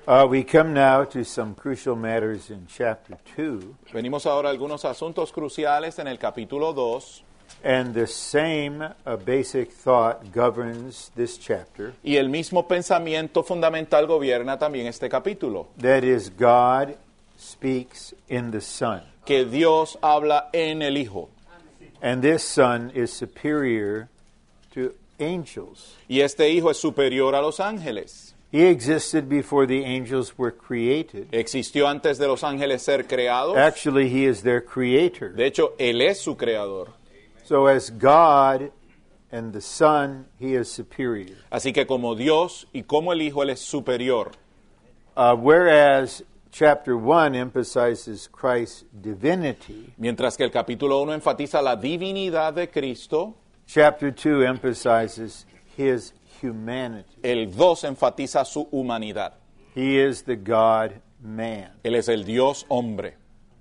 We come now to some crucial matters in chapter 2, Venimos ahora a algunos asuntos cruciales en el capítulo 2 and the same basic thought governs this chapter. y el mismo pensamiento fundamental gobierna también este capítulo, That is, God speaks in the Son, que Dios habla en el Hijo and this Son is superior to angels. y este Hijo es superior a los ángeles. He existed before the angels were created. Existió antes de los ángeles ser creados. Actually, he is their creator. De hecho, Él es su creador. So as God and the Son, he is superior. Así que como Dios y como el Hijo, Él es superior. Whereas chapter 1 emphasizes Christ's divinity, Mientras que el capítulo 1 enfatiza la divinidad de Cristo, chapter 2 emphasizes his humanity. el 2 enfatiza su humanidad. He is the God-man. Él es el Dios hombre.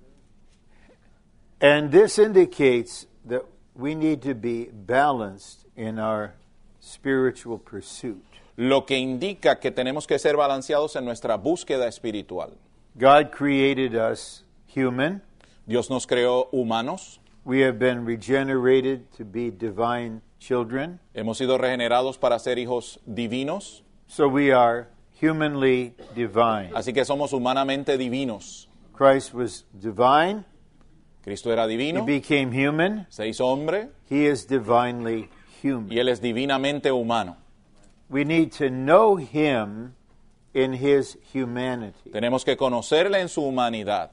And this indicates that we need to be balanced in our spiritual pursuit. Lo que indica que tenemos que ser balanceados en nuestra búsqueda espiritual. God created us human. Dios nos creó humanos. We have been regenerated to be divine children. Hemos sido regenerados para ser hijos divinos. So we are humanly divine. Así que somos humanamente divinos. Christ was divine. Cristo era He divino, became human. se hizo hombre He is divinely human. y Él es divinamente humano. We need to know him in his humanity. Tenemos que conocerle en su humanidad.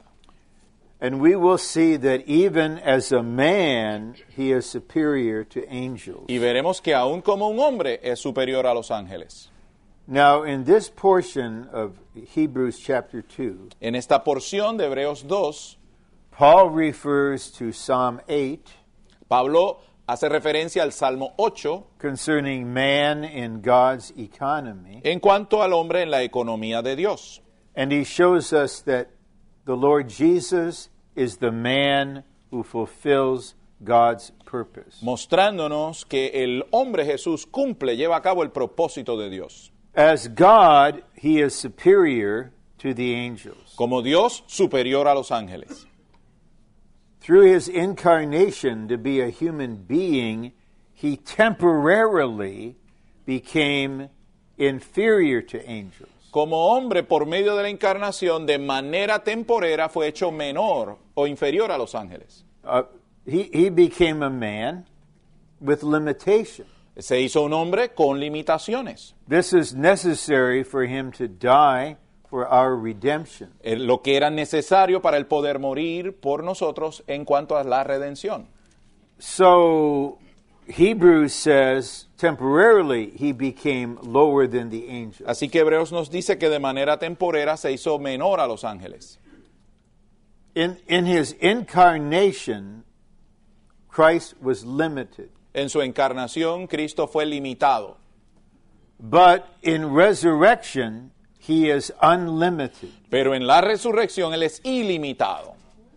And we will see that even as a man, he is superior to angels. Y veremos que aún como un hombre es superior a los ángeles. Now, in this portion of Hebrews chapter 2, En esta porción de Hebreos 2, Paul refers to Psalm 8 Pablo hace referencia al Salmo 8 concerning man in God's economy. en cuanto al hombre en la economía de Dios. And he shows us that the Lord Jesus is the man who fulfills God's purpose. Mostrándonos que el hombre Jesús lleva a cabo el propósito de Dios. As God, he is superior to the angels. Como Dios superior a los ángeles. Through his incarnation to be a human being, he temporarily became inferior to angels. Como hombre, por medio de la encarnación, de manera temporera fue hecho menor o inferior a los ángeles. He became a man with limitation. Se hizo un hombre con limitaciones. This is necessary for him to die for our redemption. Lo que era necesario para él poder morir por nosotros en cuanto a la redención. So Hebrews says temporarily he became lower than the angels. Así que Hebreos nos dice que de manera temporera se hizo menor a los ángeles. In his incarnation, Christ was limited. En su encarnación, Cristo fue limitado. But in resurrection, he is unlimited. Pero en la resurrección, Él es ilimitado.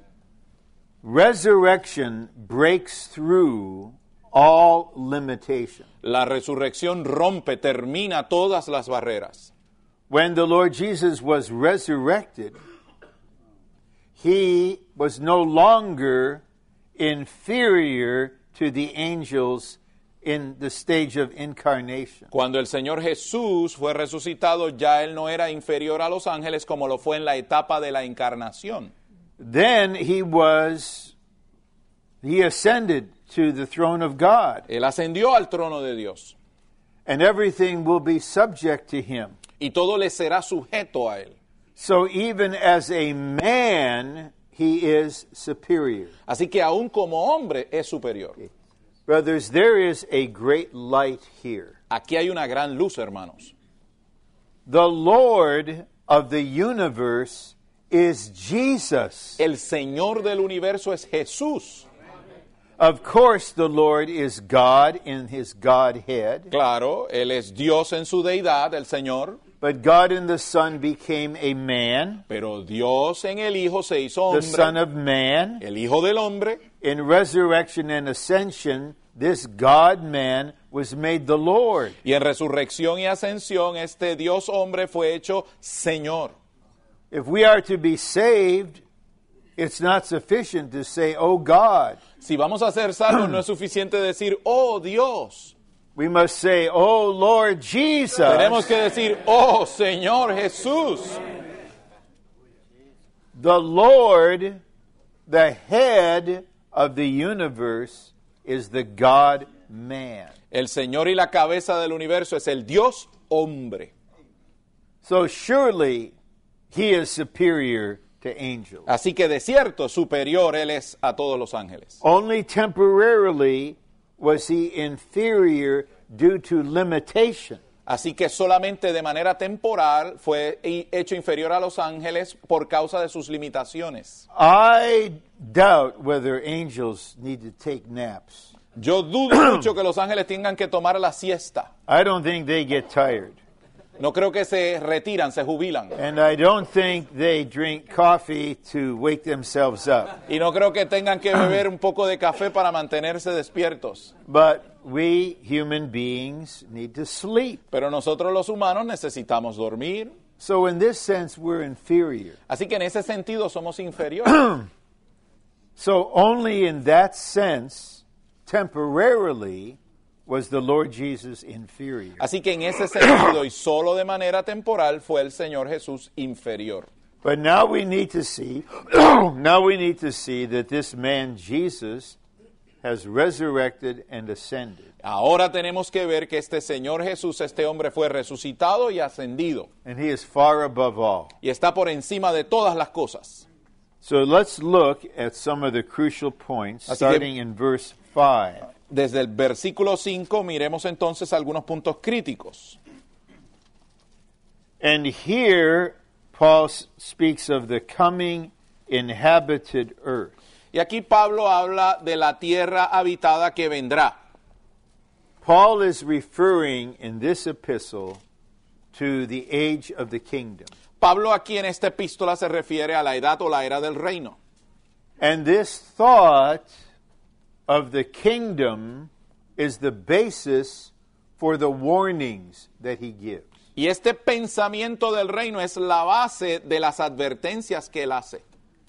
Resurrection breaks through all limitation. La resurrección rompe, termina todas las barreras. When the Lord Jesus was resurrected, he was no longer inferior to the angels in the stage of incarnation. Cuando el Señor Jesús fue resucitado, ya Él no era inferior a los ángeles como lo fue en la etapa de la encarnación. Then he ascended to the throne of God, Él ascendió al trono de Dios and everything will be subject to him. y todo le será sujeto a Él. So even as a man, he is superior. Así que aún como hombre es superior. Brothers, there is a great light here. Aquí hay una gran luz, hermanos. The Lord of the universe is Jesus. El Señor del universo es Jesús. Of course, the Lord is God in his Godhead, Claro, Él es Dios en su deidad, el Señor. but God in the Son became a man, Pero Dios en el Hijo se hizo the Son hombre, of Man. el Hijo del hombre. In resurrection and ascension, this God-man was made the Lord. Y en resurrección y ascensión, este Dios hombre fue hecho Señor. If we are to be saved, it's not sufficient to say, oh God. Si vamos a ser salvos, no es suficiente decir, oh Dios. We must say, oh Lord Jesus. Tenemos que decir, oh Señor Jesús. The Lord, the head of the universe, is the God-man. El Señor y la cabeza del universo es el Dios hombre. So surely he is superior to angels. Así que de cierto, superior Él es a todos los ángeles. Only temporarily was he inferior due to limitation. Así que solamente de manera temporal fue hecho inferior a los ángeles por causa de sus limitaciones. I doubt whether angels need to take naps. Yo dudo mucho que los ángeles tengan que tomar la siesta. I don't think they get tired. No creo que se retiran, se jubilan. And I don't think they drink coffee to wake themselves up. Y no creo que tengan que beber un poco de café para mantenerse despiertos. But we human beings need to sleep. Pero nosotros los humanos necesitamos dormir. So in this sense, we're inferior. Así que en ese sentido somos inferiores. So only in that sense, temporarily, was the Lord Jesus inferior. Así que en ese sentido y solo de manera temporal fue el Señor Jesús inferior. But now we need to see, that this man Jesus has resurrected and ascended. Ahora tenemos que ver que este Señor Jesús, este hombre fue resucitado y ascendido. And he is far above all. Y está por encima de todas las cosas. So let's look at some of the crucial points, Así que- starting in verse 5. Desde el versículo 5 miremos entonces algunos puntos críticos. And here Paul speaks of the coming inhabited earth. Y aquí Pablo habla de la tierra habitada que vendrá. Paul is referring in this epistle to the age of the kingdom. Pablo aquí en esta epístola se refiere a la edad o la era del reino. And this thought of the kingdom is the basis for the warnings that he gives. Y este pensamiento del reino es la base de las advertencias que él hace.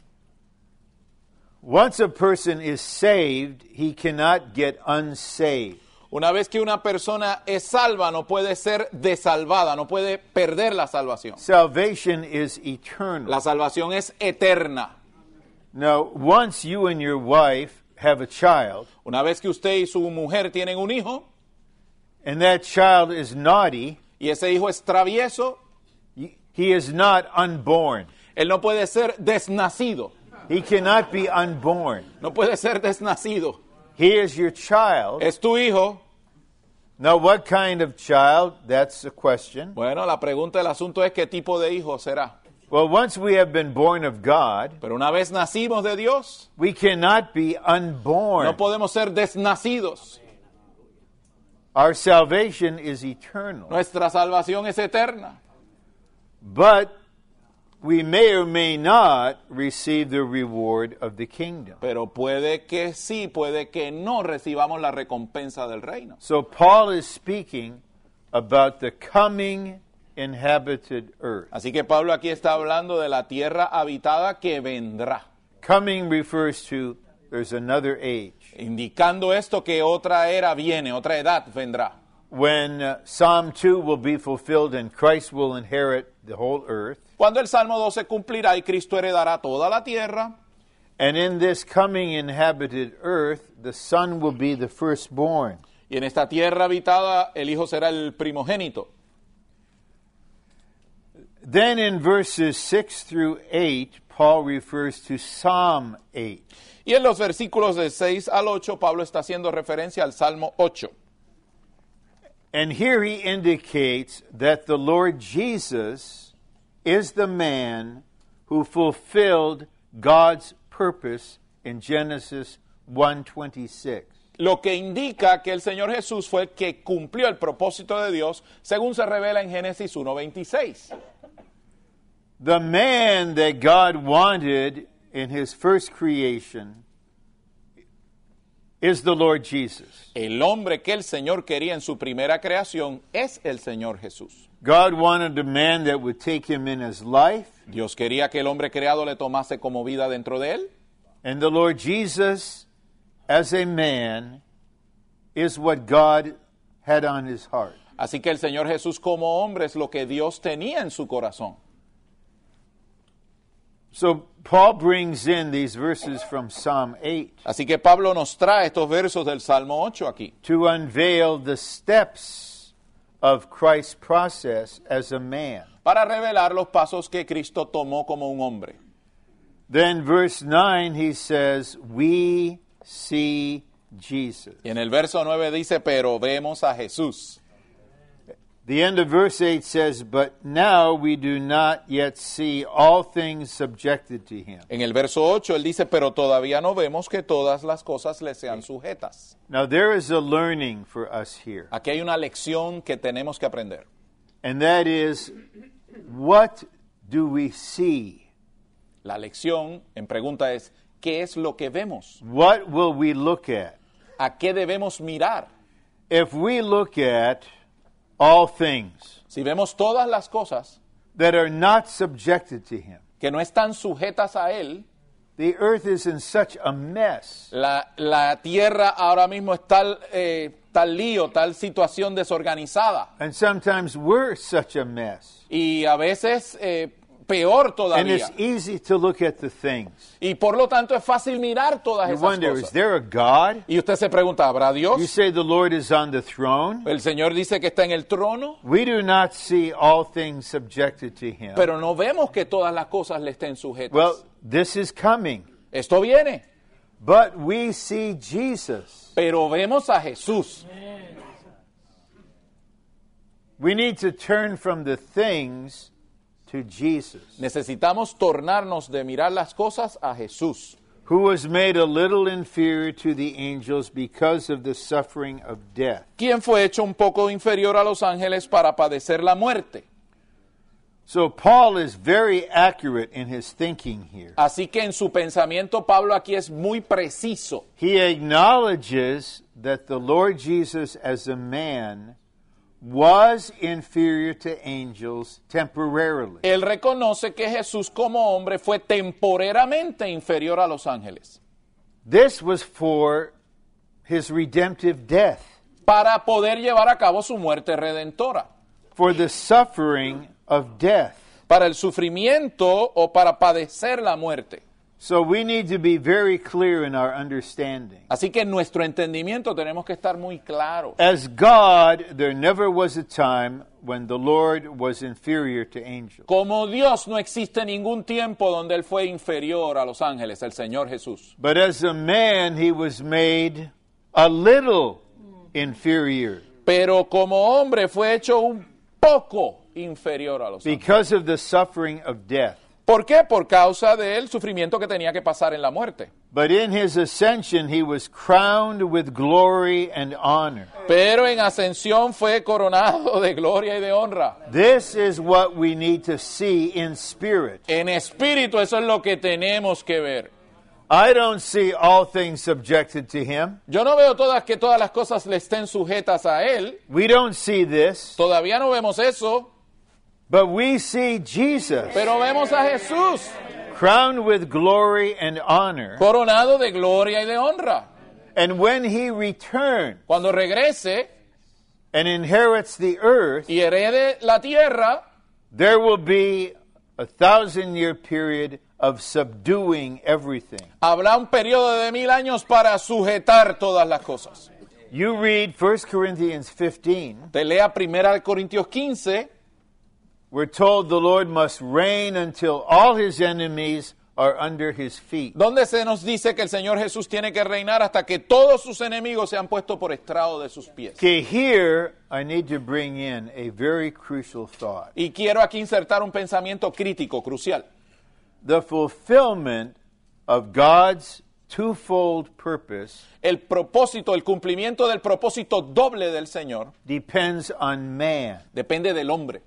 Once a person is saved, he cannot get unsaved. Una vez que una persona es salva, no puede ser desalvada, no puede perder la salvación. Salvation is eternal. La salvación es eterna. Now, once you and your wife have a child, Una vez que usted y su mujer tienen un hijo, and that child is naughty, y ese hijo es travieso, he is not unborn. él no puede ser desnacido. He cannot be unborn. No puede ser desnacido. He is your child. Es tu hijo. Now, what kind of child? That's the question. Bueno, la pregunta del asunto es qué tipo de hijo será. Well, once we have been born of God, Pero una vez nacimos de Dios, we cannot be unborn. no podemos ser desnacidos. Our salvation is eternal. Nuestra salvación es eterna. But we may or may not receive the reward of the kingdom. Pero puede que sí, puede que no recibamos la recompensa del reino. So Paul is speaking about the coming inhabited earth. Así que Pablo aquí está hablando de la tierra habitada que vendrá, Coming refers to there's another age. indicando esto que otra era viene, otra edad vendrá. When Psalm 2 will be fulfilled and Christ will inherit the whole earth. Cuando el Salmo 2 se cumplirá y Cristo heredará toda la tierra, And in this coming inhabited earth, the son will be the firstborn. y en esta tierra habitada el hijo será el primogénito. Then in verses 6 through 8, Paul refers to Psalm 8. Y en los versículos de 6 al 8, Pablo está haciendo referencia al Salmo 8. And here he indicates that the Lord Jesus is the man who fulfilled God's purpose in Genesis 1:26. Lo que indica que el Señor Jesús fue el que cumplió el propósito de Dios, según se revela en Génesis 1:26. The man that God wanted in his first creation is the Lord Jesus. El hombre que el Señor quería en su primera creación es el Señor Jesús. God wanted a man that would take him in his life, Dios quería que el hombre creado le tomase como vida dentro de él. and the Lord Jesus, as a man, is what God had on his heart. Así que el Señor Jesús como hombre es lo que Dios tenía en su corazón. So Paul brings in these verses from Psalm 8 Así que Pablo nos trae estos versos del Salmo 8 aquí, to unveil the steps of Christ's process as a man. para revelar los pasos que Cristo tomó como un hombre. Then verse 9 he says, we see Jesus. Y en el verso 9 dice, pero vemos a Jesús. The end of verse 8 says, but now we do not yet see all things subjected to him. En el verso 8 él dice, pero todavía no vemos que todas las cosas le sean sujetas. Now there is a learning for us here, Aquí hay una lección que tenemos que aprender. and that is, what do we see? La lección en pregunta es, ¿qué es lo que vemos? What will we look at? ¿A qué debemos mirar? If we look at all things Si vemos todas las cosas that are not subjected to him, que no están sujetas a Él, the earth is in such a mess. la tierra ahora mismo es tal lío, tal situación desorganizada. And sometimes we're such a mess. Y a veces peor And todavía. it's easy to look at the things. Y por lo tanto es fácil mirar todas You esas wonder, is cosas. there a God? Y usted se pregunta, ¿habrá You Dios? say the Lord is on the throne. El Señor dice que está en el trono, We do not see all things subjected to him. pero no vemos que todas las cosas le estén sujetas. Well, this is coming. Esto viene, But we see Jesus. pero vemos a Jesús. We need to turn from the things to Jesus, Necesitamos tornarnos de mirar las cosas a Jesús, who was made a little inferior to the angels because of the suffering of death. quien fue hecho un poco inferior a los ángeles para padecer la muerte. So Paul is very accurate in his thinking here. Así que en su pensamiento Pablo aquí es muy preciso. He acknowledges that the Lord Jesus as a man was inferior to angels temporarily. Él reconoce que Jesús como hombre fue temporeramente inferior a los ángeles This was for his redemptive death, para poder llevar a cabo su muerte redentora, for the suffering of death. para el sufrimiento o para padecer la muerte. So we need to be very clear in our understanding. Así que en nuestro entendimiento tenemos que estar muy claros. As God, there never was a time when the Lord was inferior to angels. Como Dios no existe ningún tiempo donde Él fue inferior a los ángeles, el Señor Jesús. But as a man, he was made a little inferior Pero como hombre fue hecho un poco inferior a los ángeles. because of the suffering of death. ¿Por qué? Por causa del sufrimiento que tenía que pasar en la muerte. But in his ascension, he was crowned with glory and honor. Pero en ascensión fue coronado de gloria y de honra. This is what we need to see in spirit. En espíritu eso es lo que tenemos que ver. I don't see all things subjected to him. Yo no veo que todas las cosas le estén sujetas a Él. We don't see this, Todavía no vemos eso. but we see Jesus Pero vemos a Jesús crowned with glory and honor. coronado de gloria y de honra. And when he returns Cuando regrese and inherits the earth, y herede la tierra, there will be a 1,000-year period of subduing everything. habrá un periodo de 1000 años para sujetar todas las cosas. You read 1 Corinthians 15. Te lea 1 Corintios 15. We're told the Lord must reign until all his enemies are under his feet. Donde se nos dice que el Señor Jesús tiene que reinar hasta que todos sus enemigos se han puesto por estrado de sus pies. Okay, here I need to bring in a very crucial thought. Y quiero aquí insertar un pensamiento crítico, crucial. The fulfillment of God's twofold purpose El propósito, el cumplimiento del propósito doble del Señor depends on man. depende del hombre.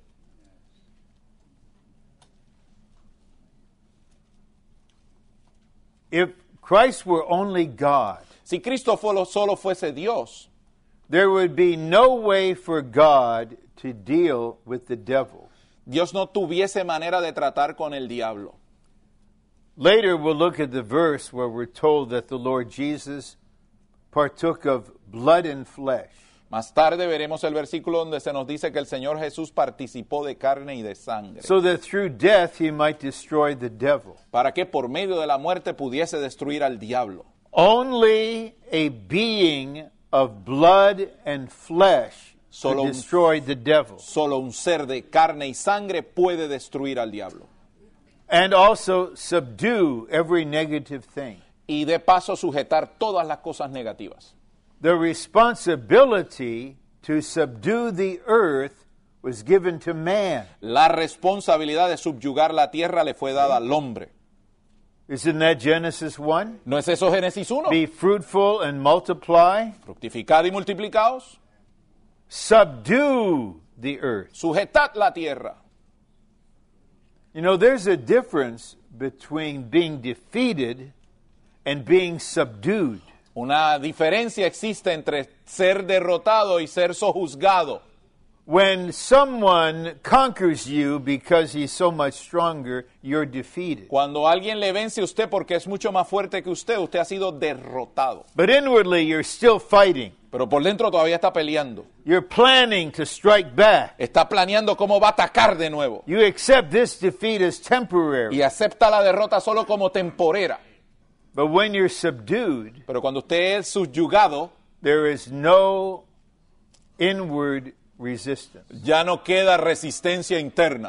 If Christ were only God, Si Cristo solo fuese Dios, there would be no way for God to deal with the devil. Dios no tuviese manera de tratar con el diablo. Later, we'll look at the verse where we're told that the Lord Jesus partook of blood and flesh. Más tarde veremos el versículo donde se nos dice que el Señor Jesús participó de carne y de sangre, So that through death he might destroy the devil. para que por medio de la muerte pudiese destruir al diablo. Only a being of blood and flesh Solo could un- destroy the devil. Solo un ser de carne y sangre puede destruir al diablo. And also subdue every negative thing. Y de paso sujetar todas las cosas negativas. The responsibility to subdue the earth was given to man. La responsabilidad de subyugar la tierra le fue dada al hombre. Isn't that Genesis 1? ¿No es eso Génesis 1? Be fruitful and multiply. Fructificad y multiplicaos, Subdue the earth. sujetad la tierra. You know, there's a difference between being defeated and being subdued. Una diferencia existe entre ser derrotado y ser sojuzgado. When someone conquers you because he's so much stronger, you're defeated. Cuando alguien le vence a usted porque es mucho más fuerte que usted ha sido derrotado. But inwardly, you're still fighting. Pero por dentro todavía está peleando. You're planning to strike back. Está planeando cómo va a atacar de nuevo. You accept this defeat as temporary. Y acepta la derrota solo como temporera. But when you're subdued, Pero cuando usted es subyugado, there is no inward resistance. ya no queda resistencia interna.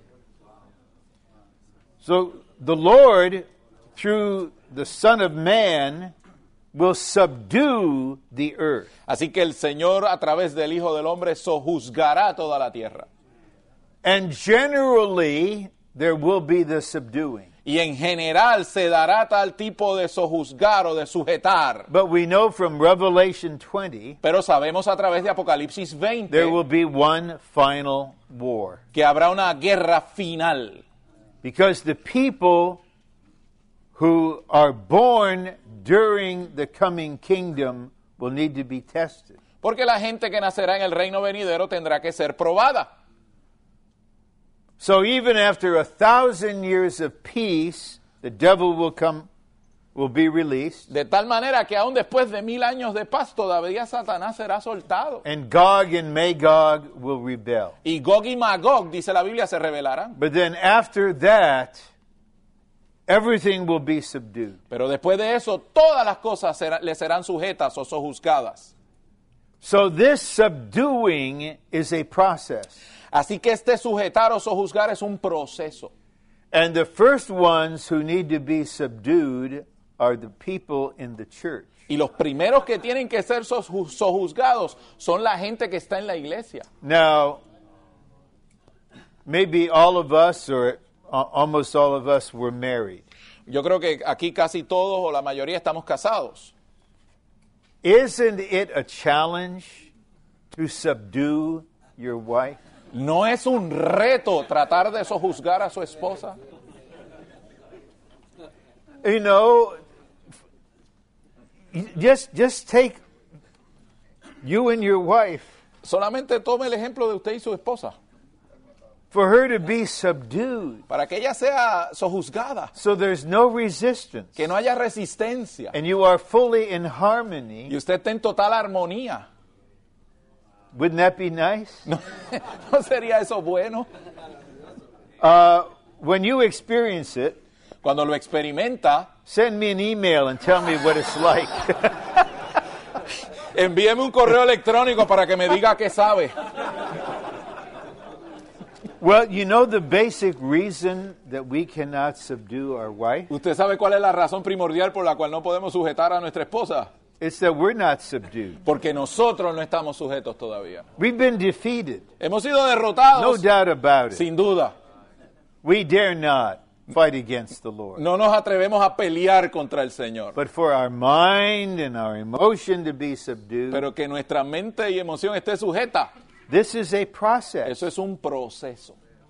So the Lord, through the Son of Man, will subdue the earth. Así que el Señor a través del Hijo del Hombre sojuzgará toda la tierra. And generally, there will be the subduing. Y en general se dará tal tipo de sojuzgar o de sujetar. But we know from Revelation 20, Pero sabemos a través de Apocalipsis 20 there will be one final war. que habrá una guerra final. Because the people who are born during the coming kingdom will need to be tested. Porque la gente que nacerá en el reino venidero tendrá que ser probada. So even after 1,000 years of peace, the devil will be released, De tal manera que aún después de 1000 años de paz todavía Satanás será soltado. and Gog and Magog will rebel. Y Gog y Magog, dice la Biblia, se rebelarán. But then after that, everything will be subdued. Pero después de eso, todas las cosas le serán sujetas o sojuzgadas. So this subduing is a process. Así que este sujetar o sojuzgar es un proceso. And the first ones who need to be subdued are the people in the church. Y los primeros que tienen que ser sojuzgados son la gente que está en la iglesia. Now, maybe all of us or almost all of us were married. Yo creo que aquí casi todos o la mayoría estamos casados. Isn't it a challenge to subdue your wife? ¿No es un reto tratar de sojuzgar a su esposa? You know, just take you and your wife. Solamente tome el ejemplo de usted y su esposa. For her to be subdued, Para que ella sea sojuzgada, so there's no resistance, que no haya resistencia and you are fully in harmony. y usted esté en total armonía. Wouldn't that be nice? ¿No, ¿no sería eso bueno? When you experience it, Cuando lo experimenta, send me an email and tell me what it's like. envíeme un correo electrónico para que me diga qué sabe. Well, you know the basic reason that we cannot subdue our wife? ¿Usted sabe cuál es la razón primordial por la cual no podemos sujetar a nuestra esposa? It's that we're not subdued. Porque nosotros no estamos sujetos todavía. We've been defeated. Hemos sido No derrotados, doubt about it. sin duda. We dare not fight against the Lord. No nos atrevemos a pelear contra el Señor. But for our mind and our emotion to be subdued, Pero que nuestra mente y emoción esté sujeta, this is a process. eso es un proceso.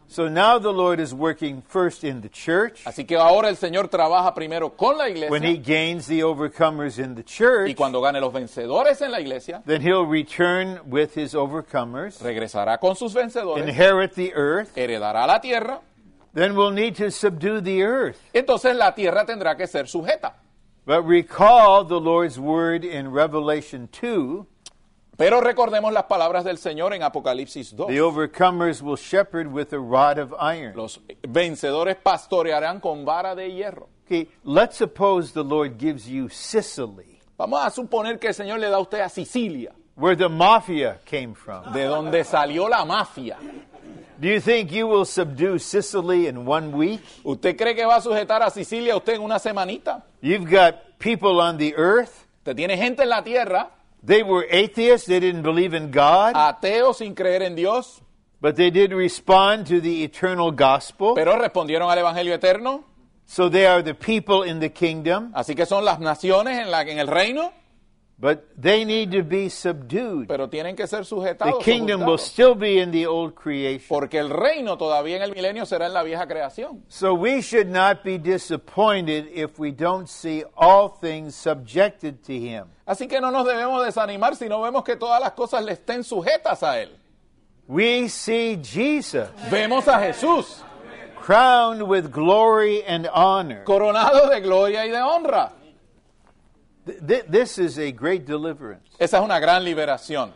So now the Lord is working first in the church. Así que ahora el Señor trabaja primero con la When he iglesia, gains the overcomers in the y church, cuando gane los vencedores en la iglesia, then he'll return with his overcomers, regresará con sus vencedores, inherit the earth. heredará la tierra, Then we'll need to subdue the earth. entonces la tierra tendrá que ser sujeta. But recall the Lord's word in Revelation 2. Pero recordemos las palabras del Señor en Apocalipsis 2. The overcomers will shepherd with a rod of iron. Los vencedores pastorearán con vara de hierro. Okay, let's suppose the Lord gives you Sicily, Vamos a suponer que el Señor le da a usted a Sicilia, where the mafia came from. de donde salió la mafia. Do you think you will subdue Sicily in 1 week? ¿Usted cree que va a sujetar a Sicilia usted en una semanita? You've got people on the earth. Usted tiene gente en la tierra, They were atheists. They didn't believe in God, ateos sin creer en Dios, but they did respond to the eternal gospel. pero respondieron al Evangelio eterno. So they are the people in the kingdom, Así que son las naciones en el reino, but they need to be subdued. pero tienen que ser The sujetados, kingdom will sojuzgados, still be in the old creation. porque el reino todavía en el milenio será en la vieja creación. So we should not be disappointed if we don't see all things subjected to him. Así que no nos debemos desanimar si no vemos que todas las cosas le estén sujetas a él. We see Jesus Vemos a Jesús crowned with glory and honor. coronado de gloria y de honra. This is a great deliverance. Esa es una gran liberación.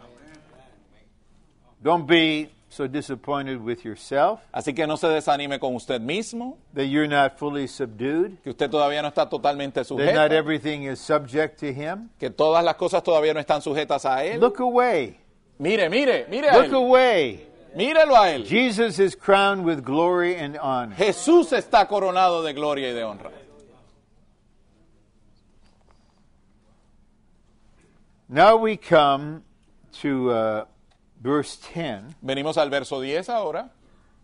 Don't be so disappointed with yourself Así que no se desanime con usted mismo, that you're not fully subdued, que usted todavía no está totalmente that not sujeto, everything is subject to him. que todas las cosas todavía no están sujetas a él. Look away. Mire a Look él. away. Mírelo a él. Jesus is crowned with glory and honor. Jesús está coronado de gloria y de honra. Now we come to verse 10. Venimos al verso 10 ahora.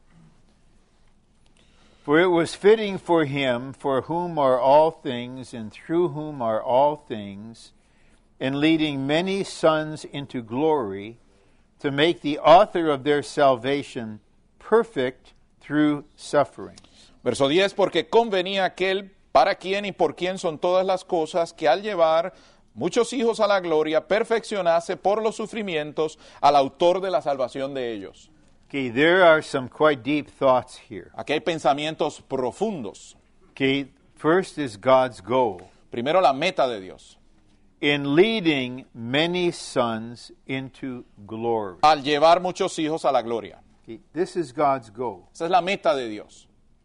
For it was fitting for him, for whom are all things, and through whom are all things, in leading many sons into glory, to make the author of their salvation perfect through suffering. Verso 10, porque convenía aquel para quien y por quien son todas las cosas, que al llevar muchos hijos a la gloria, perfeccionase por los sufrimientos al autor de la salvación de ellos. Okay, there are some quite deep thoughts here. Aquí hay pensamientos profundos. Okay, first is God's goal Primero, la meta de Dios. in leading many sons into glory. Al llevar muchos hijos a la gloria. Okay, this is God's goal. Esa es la meta de Dios.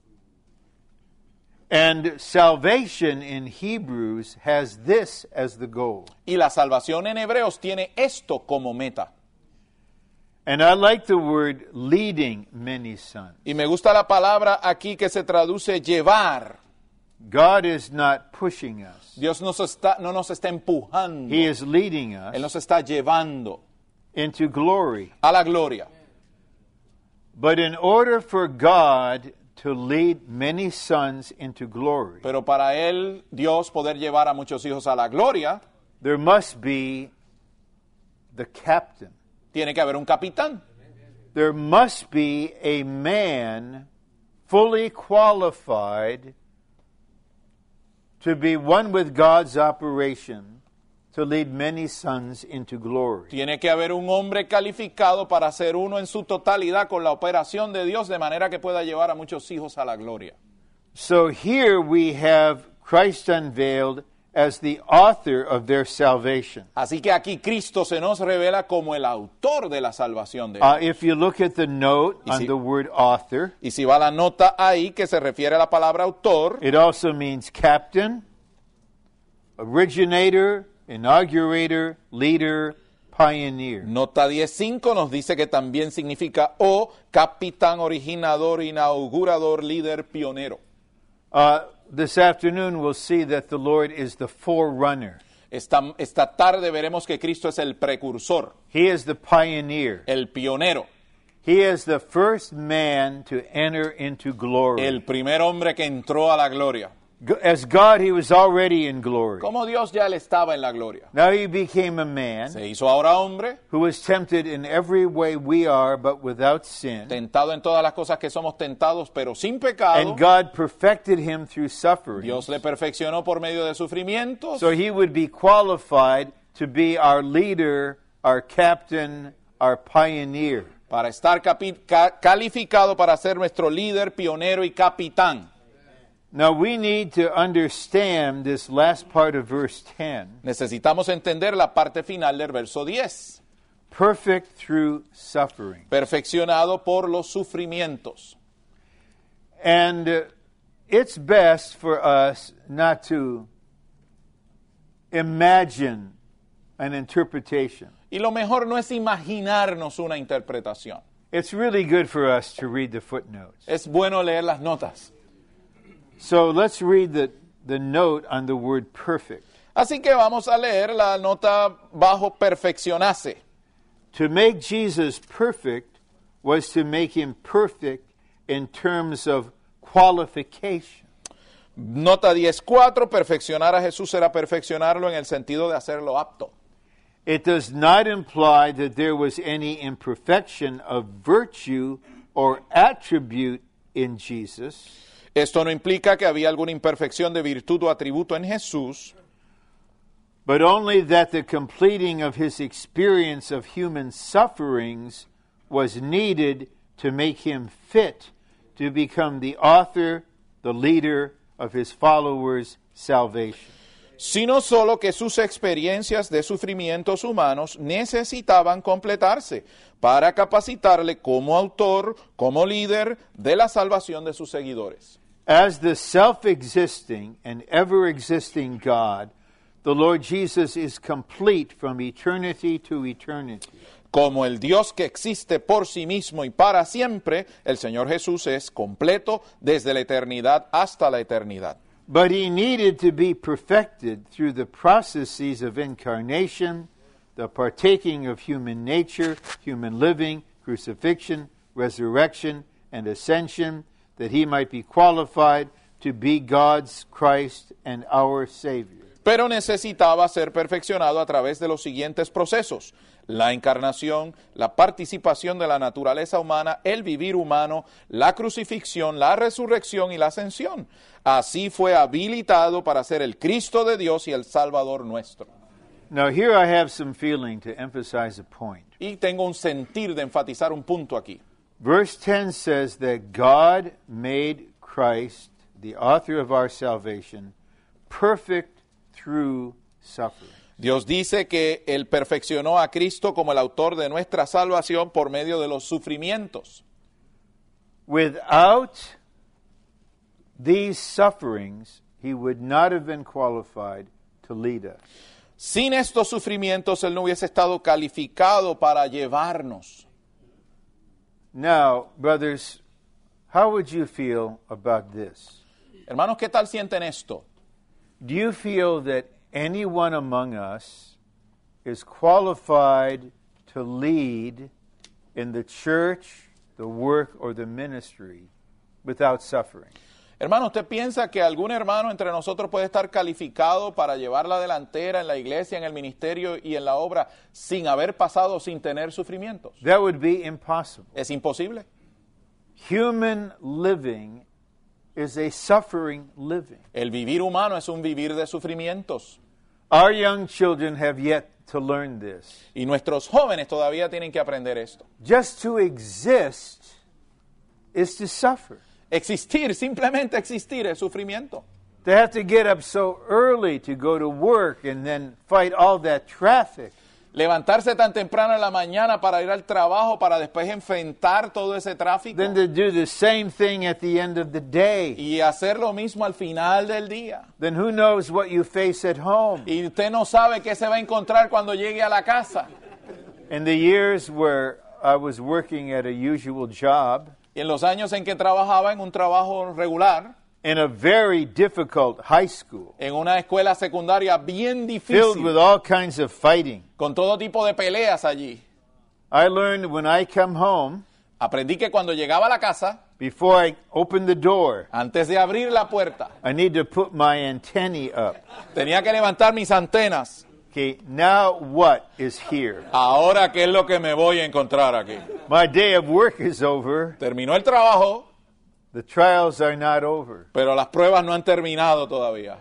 And salvation in Hebrews has this as the goal. Y la salvación en Hebreos tiene esto como meta. And I like the word leading many sons. Y me gusta la palabra aquí que se traduce llevar. God is not pushing us. Dios no nos está empujando. He is leading Él us nos está llevando into glory. a la gloria. But in order for God to lead many sons into glory, Pero para Él, Dios, poder llevar a muchos hijos a la gloria, there must be the captain. tiene que haber un capitán. There must be a man fully qualified to be one with God's operation to lead many sons into glory. Tiene que haber un hombre calificado para ser uno en su totalidad con la operación de Dios, de manera que pueda llevar a muchos hijos a la gloria. So here we have Christ unveiled as the author of their salvation. Así que aquí Cristo se nos revela como el autor de la salvación de ellos. If you look at the note on si- the word author, Y si va la nota ahí que se refiere a la palabra autor, it also means captain, originator, inaugurator, leader, pioneer. nota 10.5 nos dice que también significa capitán, originador, inaugurador, líder, pionero. This afternoon we'll see that the Lord is the forerunner. Esta tarde veremos que Cristo es el precursor, He is the pioneer. el pionero, He is the first man to enter into glory. el primer hombre que entró a la gloria. As God, he was already in glory. Como Dios ya le estaba en la gloria. Now he became a man Se hizo ahora hombre, who was tempted in every way we are, but without sin. tentado en todas las cosas que somos tentados, pero sin pecado. And God perfected him through suffering. Dios le perfeccionó por medio de sufrimientos. So he would be qualified to be our leader, our captain, our pioneer. Para estar calificado para ser nuestro líder, pionero y capitán. Now we need to understand this last part of verse 10. Necesitamos entender la parte final del verso 10. Perfect through suffering. Perfeccionado por los sufrimientos. And it's best for us not to imagine an interpretation. Y lo mejor no es imaginarnos una interpretación. It's really good for us to read the footnotes. Es bueno leer las notas. So let's read the note on the word perfect. Así que vamos a leer la nota bajo perfeccionarse. To make Jesus perfect was to make him perfect in terms of qualification. Nota 10.4, perfeccionar a Jesús era perfeccionarlo en el sentido de hacerlo apto. It does not imply that there was any imperfection of virtue or attribute in Jesus. Esto no implica que había alguna imperfección de virtud o atributo en Jesús, but only that the completing of his experience of human sufferings was needed to make him fit to become the author, the leader of his followers' salvation. sino solo que sus experiencias de sufrimientos humanos necesitaban completarse para capacitarle como autor, como líder de la salvación de sus seguidores. As the self-existing and ever-existing God, the Lord Jesus is complete from eternity to eternity. Como el Dios que existe por sí mismo y para siempre, el Señor Jesús es completo desde la eternidad hasta la eternidad. But he needed to be perfected through the processes of incarnation, the partaking of human nature, human living, crucifixion, resurrection, and ascension, that he might be qualified to be God's Christ and our Savior. Pero necesitaba ser perfeccionado a través de los siguientes procesos: la encarnación, la participación de la naturaleza humana, el vivir humano, la crucifixión, la resurrección y la ascensión. Así fue habilitado para ser el Cristo de Dios y el Salvador nuestro. Now here I have some feeling to emphasize a point. Y tengo un sentir de enfatizar un punto aquí. Verse 10 says that God made Christ, the author of our salvation, perfect through suffering. Dios dice que Él perfeccionó a Cristo como el autor de nuestra salvación por medio de los sufrimientos. Without these sufferings, he would not have been qualified to lead us. Sin estos sufrimientos, Él no hubiese estado calificado para llevarnos. Now, brothers, how would you feel about this? Hermanos, ¿qué tal sienten esto? Do you feel that anyone among us is qualified to lead in the church, the work, or the ministry without suffering? Hermano, ¿usted piensa que algún hermano entre nosotros puede estar calificado para llevar la delantera en la iglesia, en el ministerio y en la obra sin haber pasado, sin tener sufrimientos? That would be impossible. ¿Es imposible? Human living is a suffering living. El vivir humano es un vivir de sufrimientos. Our young children have yet to learn this. Y nuestros jóvenes todavía tienen que aprender esto. Just to exist is to suffer. Existir, simplemente existir, es sufrimiento. To have to get up so early to go to work and then fight all that traffic. Levantarse tan temprano en la mañana para ir al trabajo, para después enfrentar todo ese tráfico. Then to do the same thing at the end of the day. Y hacer lo mismo al final del día. Then who knows what you face at home. Y usted no sabe qué se va a encontrar cuando llegue a la casa. In the years where I was working at a usual job, Y en los años en que trabajaba en un trabajo regular, in a very difficult high school, en una escuela secundaria bien filled with difícil, all kinds of fighting, con todo tipo de peleas allí, I learned when I come home, Aprendí que cuando llegaba a la casa, before I open the door, antes de abrir la puerta, I need to put my antennae up. tenía que levantar mis antenas. Okay, now what is here? Ahora, ¿qué es lo que me voy a encontrar aquí? My day of work is over. Terminó el trabajo, The trials are not over. pero las pruebas no han terminado todavía.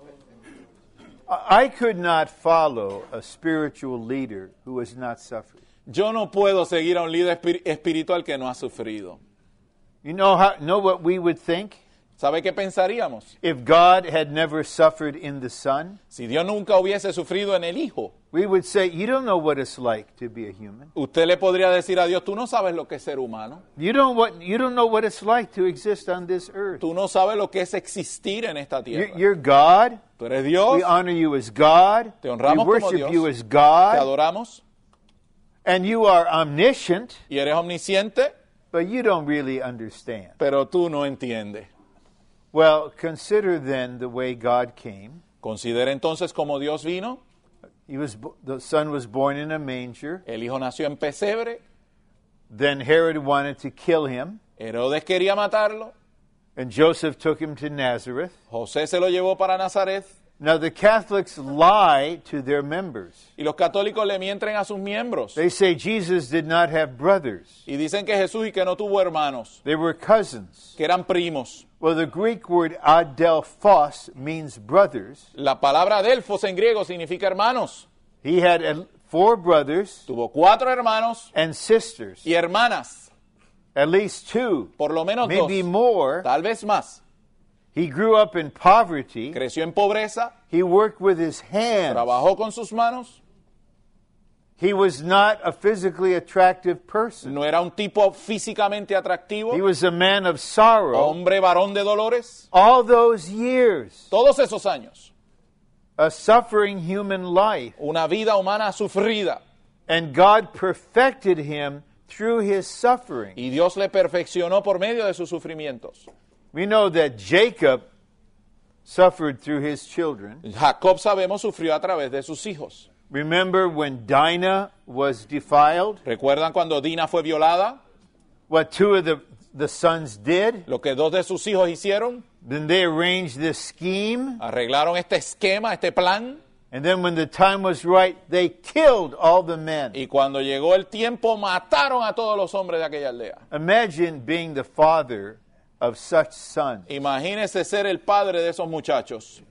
I could not follow a spiritual leader who has not suffered. Yo no puedo seguir a un líder espiritual que no ha sufrido. You know what we would think? ¿Sabe qué pensaríamos? If God had never suffered in the Son, Si Dios nunca hubiese sufrido en el Hijo, we would say, you don't know what it's like to be a human. usted le podría decir a Dios, tú no sabes lo que es ser humano. You don't know what it's like to exist on this earth. Tú no sabes lo que es existir en esta tierra. You're God. Tú eres Dios, We honor you as God. Te honramos We como worship Dios. you as te God. adoramos And you are omniscient, y eres omnisciente, but you don't really understand. pero tú no entiendes. Well, consider then the way God came. Considera entonces cómo Dios vino. The Son was born in a manger. El Hijo nació en pesebre. Then Herod wanted to kill him, Herodes quería matarlo. and Joseph took him to Nazareth. José se lo llevó para Nazaret. Now, the Catholics lie to their members. Y los católicos le mienten a sus miembros. They say Jesus did not have brothers. Y dicen que Jesús y que no tuvo hermanos, They were cousins. que eran primos. Well, the Greek word adelphos means brothers. La palabra Delfos en griego significa hermanos. He had 4 brothers Tuvo 4 hermanos and sisters, y hermanas, at least 2, por lo menos 2, maybe more. tal vez más. He grew up in poverty. Creció en pobreza, He worked with his hands. trabajó con sus manos, He was not a physically attractive person. no era un tipo físicamente atractivo, He was a man of sorrow. hombre varón de dolores. All those years, Todos esos años, a suffering human life. una vida humana sufrida. And God perfected him through his suffering. Y Dios le perfeccionó por medio de sus sufrimientos. We know that Jacob suffered through his children. Jacob, sabemos, sufrió a través de sus hijos. Remember when Dinah was defiled? ¿Recuerdan cuando Dina fue violada? What 2 of the sons did? Lo que 2 de sus hijos hicieron, Then they arranged this scheme. arreglaron este esquema, este plan, And then when the time was right, they killed all the men. y cuando llegó el tiempo mataron a todos los hombres de aquella aldea. Imagine being the father of such sons. Imagínese ser el padre de esos muchachos.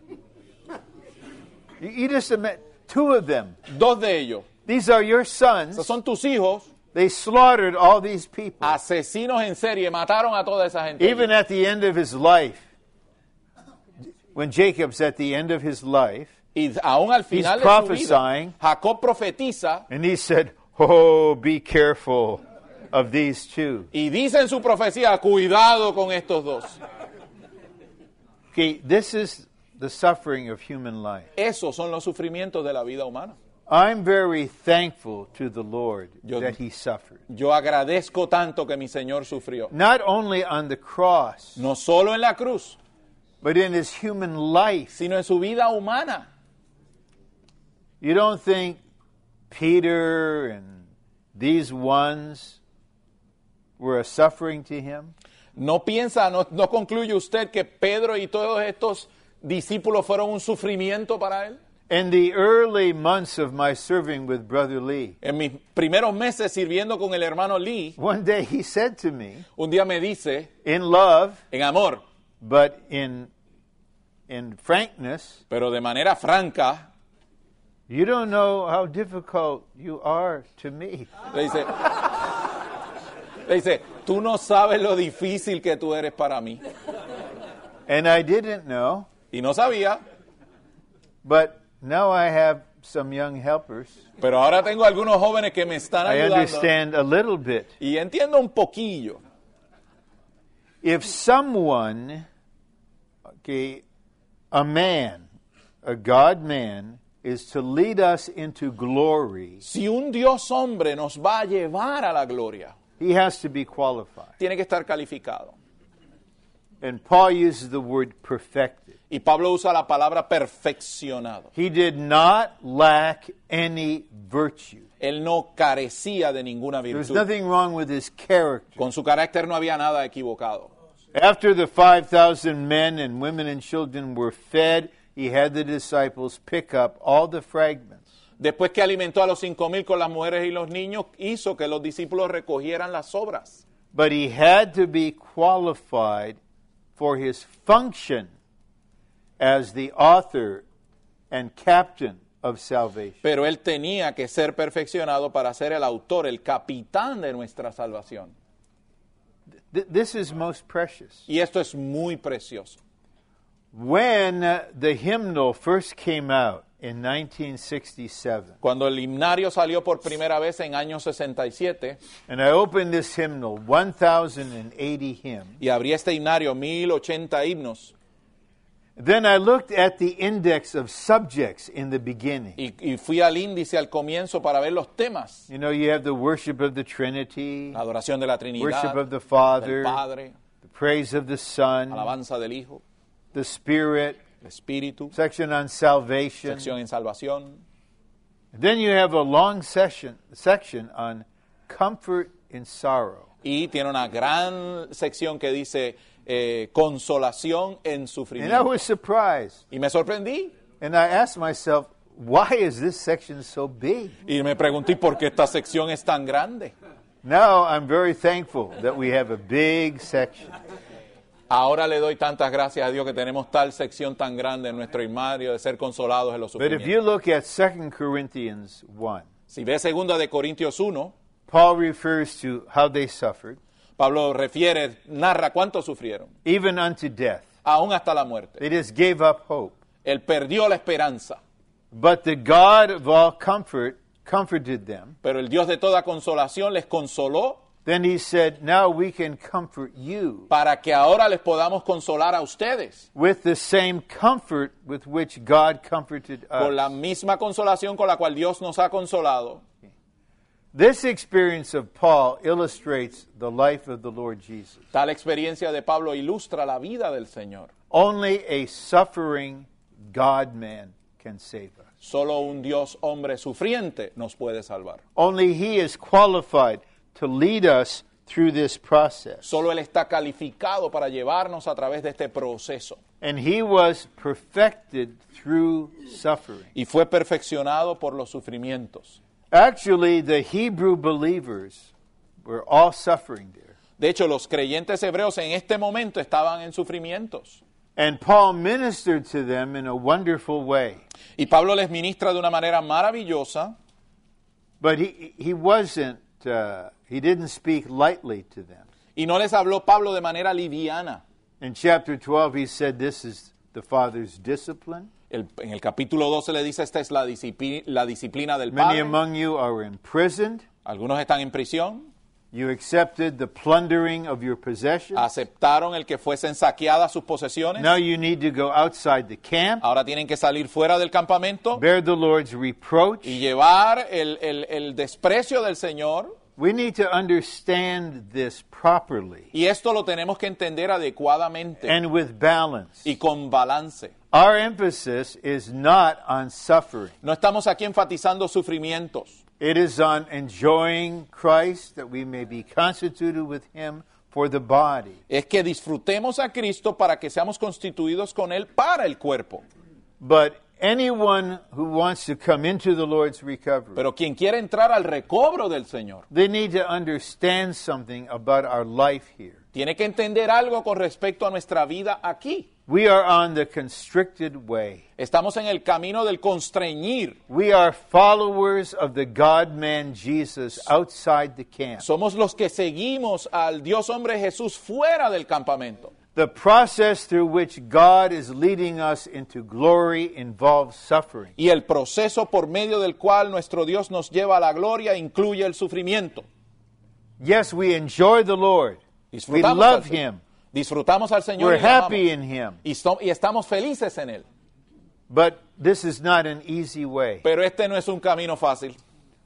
You just imagine 2 of them. 2 de ellos. These are your Esos sons. son tus hijos, They slaughtered all these people. asesinos en serie, mataron a toda esa gente. Even at the end of his life, when Jacob's at the end of his life, Y aún al final He's de su vida, prophesying. Jacob profetiza and he said, "Oh, be careful of these 2." y dice en su profecía, cuidado con estos 2. Okay, this is the suffering of human life. Esos son los sufrimientos de la vida humana. I'm very thankful to the Lord Yo- that he suffered. Yo agradezco tanto que mi Señor sufrió. Not only on the cross, No solo en la cruz, but in his human life. sino en su vida humana. You don't think Peter and these ones were a suffering to him? No piensa, no concluye usted que Pedro y todos estos discípulos fueron un sufrimiento para él. In the early months of my serving with Brother Lee, En mis primeros meses sirviendo con el hermano Lee, one day he said to me, un día me dice, in love, en amor, but in frankness, pero de manera franca, you don't know how difficult you are to me. le dice, tú no sabes lo difícil que tú eres para mí. And I didn't know, Y no sabía, but now I have some young helpers. pero ahora tengo algunos jóvenes que me están I ayudando. understand a little bit. Y entiendo un poquillo. If someone, a man, a God man, is to lead us into glory, Si un Dios hombre nos va a llevar a la gloria, he has to be qualified. tiene que estar calificado. And Paul uses the word perfected. Y Pablo usa la palabra perfeccionado. He did not lack any virtue. Él no carecía de ninguna There was virtud. nothing wrong with his character. Con su carácter no había nada equivocado. After the 5,000 men and women and children were fed, he had the disciples pick up all the fragments. Después que alimentó a los 5,000 con las mujeres y los niños, hizo que los discípulos recogieran las sobras. But he had to be qualified for his function as the author and captain of salvation. Pero él tenía que ser perfeccionado para ser el autor, el capitán de nuestra salvación. This is most precious. Y esto es muy precioso. When the hymnal first came out in 1967, Cuando el himnario salió por primera vez en año 67 and I opened this hymnal, 1,080 hymns, y abrí este himnario, 1080 himnos, then I looked at the index of subjects in the beginning. y fui al índice al comienzo para ver los temas. You know, you have the worship of the Trinity, La adoración de la worship Trinidad, of the del Father, Padre, the praise of the Son, alabanza del Hijo, the Spirit, el Espíritu, section on salvation. sección en salvación. Then you have a long section on comfort in sorrow. Y tiene una gran sección que dice consolación en And I sufrimiento. was surprised. Y me sorprendí. And I asked myself, why is this section so big? Y me pregunté por qué esta sección es tan grande. Now I'm very thankful that we have a big section. Ahora le doy tantas gracias a Dios que tenemos tal sección tan grande en nuestro himnario de ser consolados en los But if sufrimientos. you look at 2 Corinthians 1, Si ves 2 de Corintios 1, Paul refers to how they suffered, Pablo narra cuánto sufrieron, even unto death. aún hasta la muerte. They just gave up hope. Él perdió la esperanza, But the God of all comfort comforted them. pero el Dios de toda consolación les consoló Then he said, now we can comfort you para que ahora les podamos consolar a ustedes with the same comfort with which God comforted con la us. misma consolación con la cual Dios nos ha consolado. This experience of Paul illustrates the life of the Lord Jesus. Tal experiencia de Pablo ilustra la vida del Señor. Only a suffering God-man can save us. Solo un Dios hombre sufriente nos puede salvar. Only he is qualified to lead us through this process. Solo Él está calificado para llevarnos a través de este proceso. And he was perfected through suffering. Y fue perfeccionado por los sufrimientos. Actually, the Hebrew believers were all suffering there. De hecho, los creyentes hebreos en este momento estaban en sufrimientos. And Paul ministered to them in a wonderful way. Y Pablo les ministra de una manera maravillosa, But he didn't speak lightly to them. y no les habló Pablo de manera liviana. In chapter 12, he said, this is the Father's discipline. En el capítulo 12 le dice, esta es la disciplina del Many Padre. among you are imprisoned. Algunos están en prisión, You accepted the plundering of your possessions. aceptaron el que fuesen saqueadas sus posesiones. Now you need to go outside the camp, Ahora tienen que salir fuera del campamento bear the Lord's reproach. y llevar el desprecio del Señor. We need to understand this properly Y esto lo tenemos que entender adecuadamente and with balance. y con balance. Our emphasis is not on suffering. No estamos aquí enfatizando sufrimientos. It is on enjoying Christ that we may be constituted with him for the body. Es que disfrutemos a Cristo para que seamos constituidos con Él para el cuerpo. But anyone who wants to come into the Lord's recovery, Pero quien quiere entrar al recobro del Señor, they need to understand something about our life here. tiene que entender algo con respecto a nuestra vida aquí. We are on the constricted way. Estamos en el camino del constreñir. We are followers of the God-man Jesus outside the camp. Somos los que seguimos al Dios hombre Jesús fuera del campamento. The process through which God is leading us into glory involves suffering. Y el proceso por medio del cual nuestro Dios nos lleva a la gloria incluye el sufrimiento. Yes, we enjoy the Lord. We Disfrutamos love al Señor. him. Disfrutamos al Señor We're y lo amamos. happy in him. Y estamos felices en Él. But this is not an easy way. Pero este no es un camino fácil.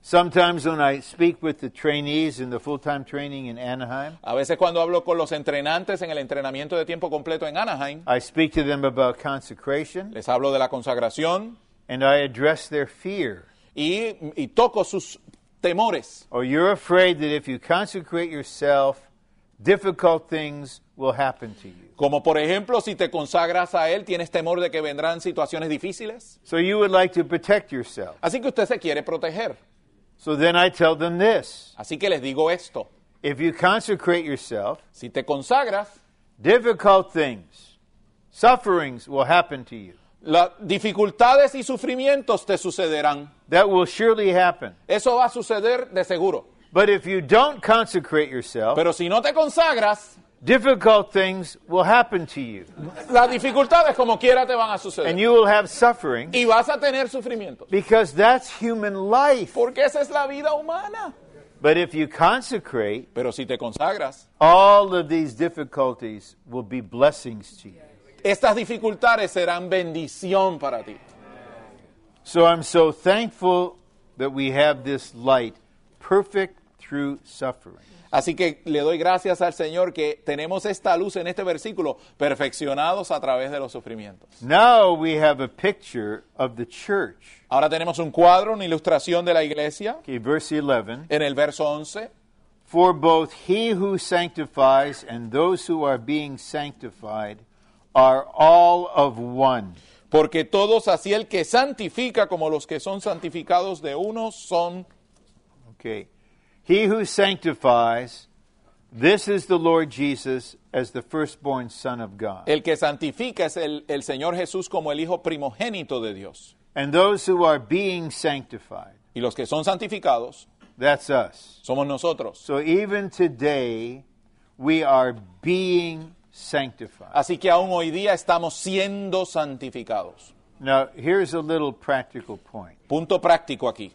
Sometimes when I speak with the trainees in the full-time training in Anaheim, A veces cuando hablo con los entrenantes en el entrenamiento de tiempo completo en Anaheim, I speak to them about consecration, les hablo de la consagración and I address their fear. y toco sus temores. Or you're afraid that if you consecrate yourself, difficult things will happen to you. Como por ejemplo, si te consagras a Él, tienes temor de que vendrán situaciones difíciles. So you would like to protect yourself. Así que usted se quiere proteger. So then I tell them this. Así que les digo esto. If you consecrate yourself, Si te consagras, difficult things, sufferings will happen to you. las dificultades y sufrimientos te sucederán. That will surely happen. Eso va a suceder de seguro. But if you don't consecrate yourself, Pero si no te consagras, difficult things will happen to you. las dificultades como quiera te van a And suceder. you will have suffering Y vas a tener sufrimientos. because that's human life. Porque esa es la vida humana. But if you consecrate, Pero si te consagras, all of these difficulties will be blessings to you. estas dificultades serán bendición para ti. So I'm so thankful that we have this light, perfect through suffering. Así que le doy gracias al Señor que tenemos esta luz en este versículo, perfeccionados a través de los sufrimientos. Now we have a picture of the church. Ahora tenemos un cuadro, una ilustración de la iglesia. Okay, verse 11. En el verso 11, For both he who sanctifies and those who are being sanctified are all of one. porque todos, así el que santifica como los que son santificados de uno, son. Okay. He who sanctifies, this is the Lord Jesus as the firstborn Son of God. El que santifica es el Señor Jesús como el Hijo primogénito de Dios. And those who are being sanctified, Y los que son santificados that's us. somos nosotros. So even today, we are being sanctified. Así que aún hoy día estamos siendo santificados. Now, here's a little practical point. Punto práctico aquí.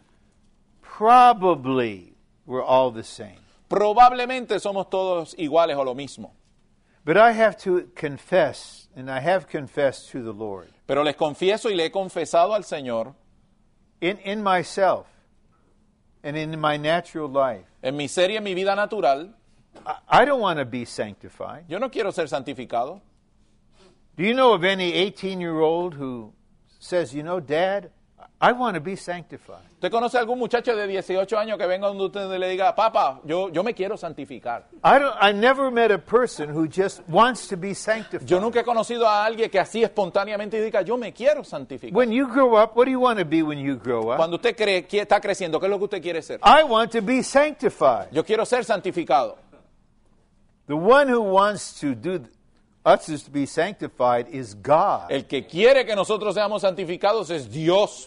Probably we're all the same. Probablemente somos todos iguales o lo mismo. But I have to confess, and I have confessed to the Lord, Pero les confieso y le he confesado al Señor, in myself and in my natural life, en mi ser y en mi vida natural, I don't want to be sanctified. yo no quiero ser santificado. Do you know of any 18-year-old who says, you know, Dad, I want to be sanctified? ¿Usted conoce a algún muchacho de 18 años que venga donde usted y le diga, papá, yo me quiero santificar? I never met a person who just wants to be sanctified. Yo nunca he conocido a alguien que así espontáneamente diga, yo me quiero santificar. When you grow up, what do you want to be when you grow up? Cuando usted cree que está creciendo, ¿qué es lo que usted quiere ser? I want to be sanctified. Yo quiero ser santificado. The one who wants to do us to be sanctified is God. El que quiere que nosotros seamos santificados es Dios.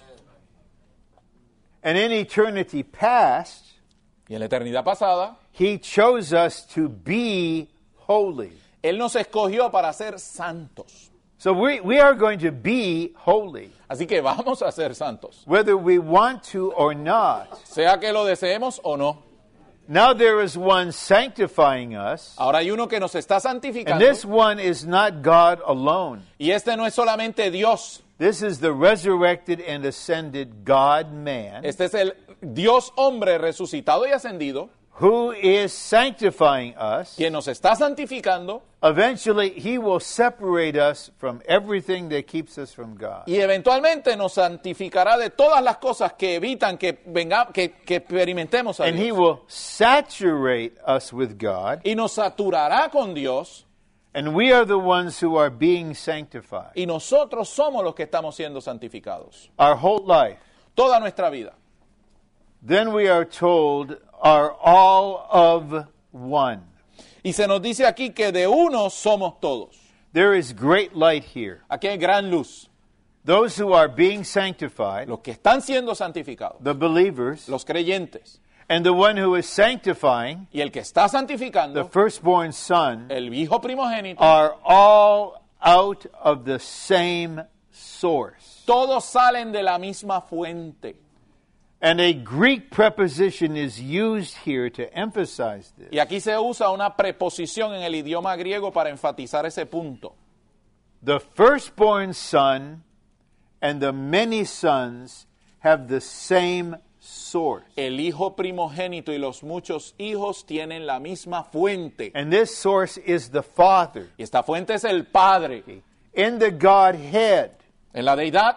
And in eternity past, Y en la eternidad pasada, He chose us to be holy. Él nos escogió para ser santos. So we are going to be holy, Así que vamos a ser santos, whether we want to or not. sea que lo deseemos o no. Now there is one sanctifying us, Ahora hay uno que nos está and santificando, this one is not God alone. y este no es solamente Dios, This is the resurrected and ascended God-man este es el Dios hombre resucitado y ascendido, who is sanctifying us. quien nos está santificando, Eventually, He will separate us from everything that keeps us from God. y eventualmente nos santificará de todas las cosas que evitan que experimentemos a And He Dios. will saturate us with God, Y nos saturará con Dios, and we are the ones who are being sanctified. y nosotros somos los que estamos siendo santificados. Our whole life. Toda nuestra vida. Then we are told, are all of one. Y se nos dice aquí que de uno somos todos. There is great light here. Aquí hay gran luz. Those who are being sanctified, Los que están siendo santificados, the believers, los creyentes, and the one who is sanctifying, y el que está the santificando, firstborn Son, el hijo primogénito, are all out of the same source. todos salen de la misma fuente. And a Greek preposition is used here to emphasize this. Y aquí se usa una preposición en el idioma griego para enfatizar ese punto. The firstborn son and the many sons have the same source. El hijo primogénito y los muchos hijos tienen la misma fuente. And this source is the Father. Y esta fuente es el Padre. In the Godhead, En la deidad,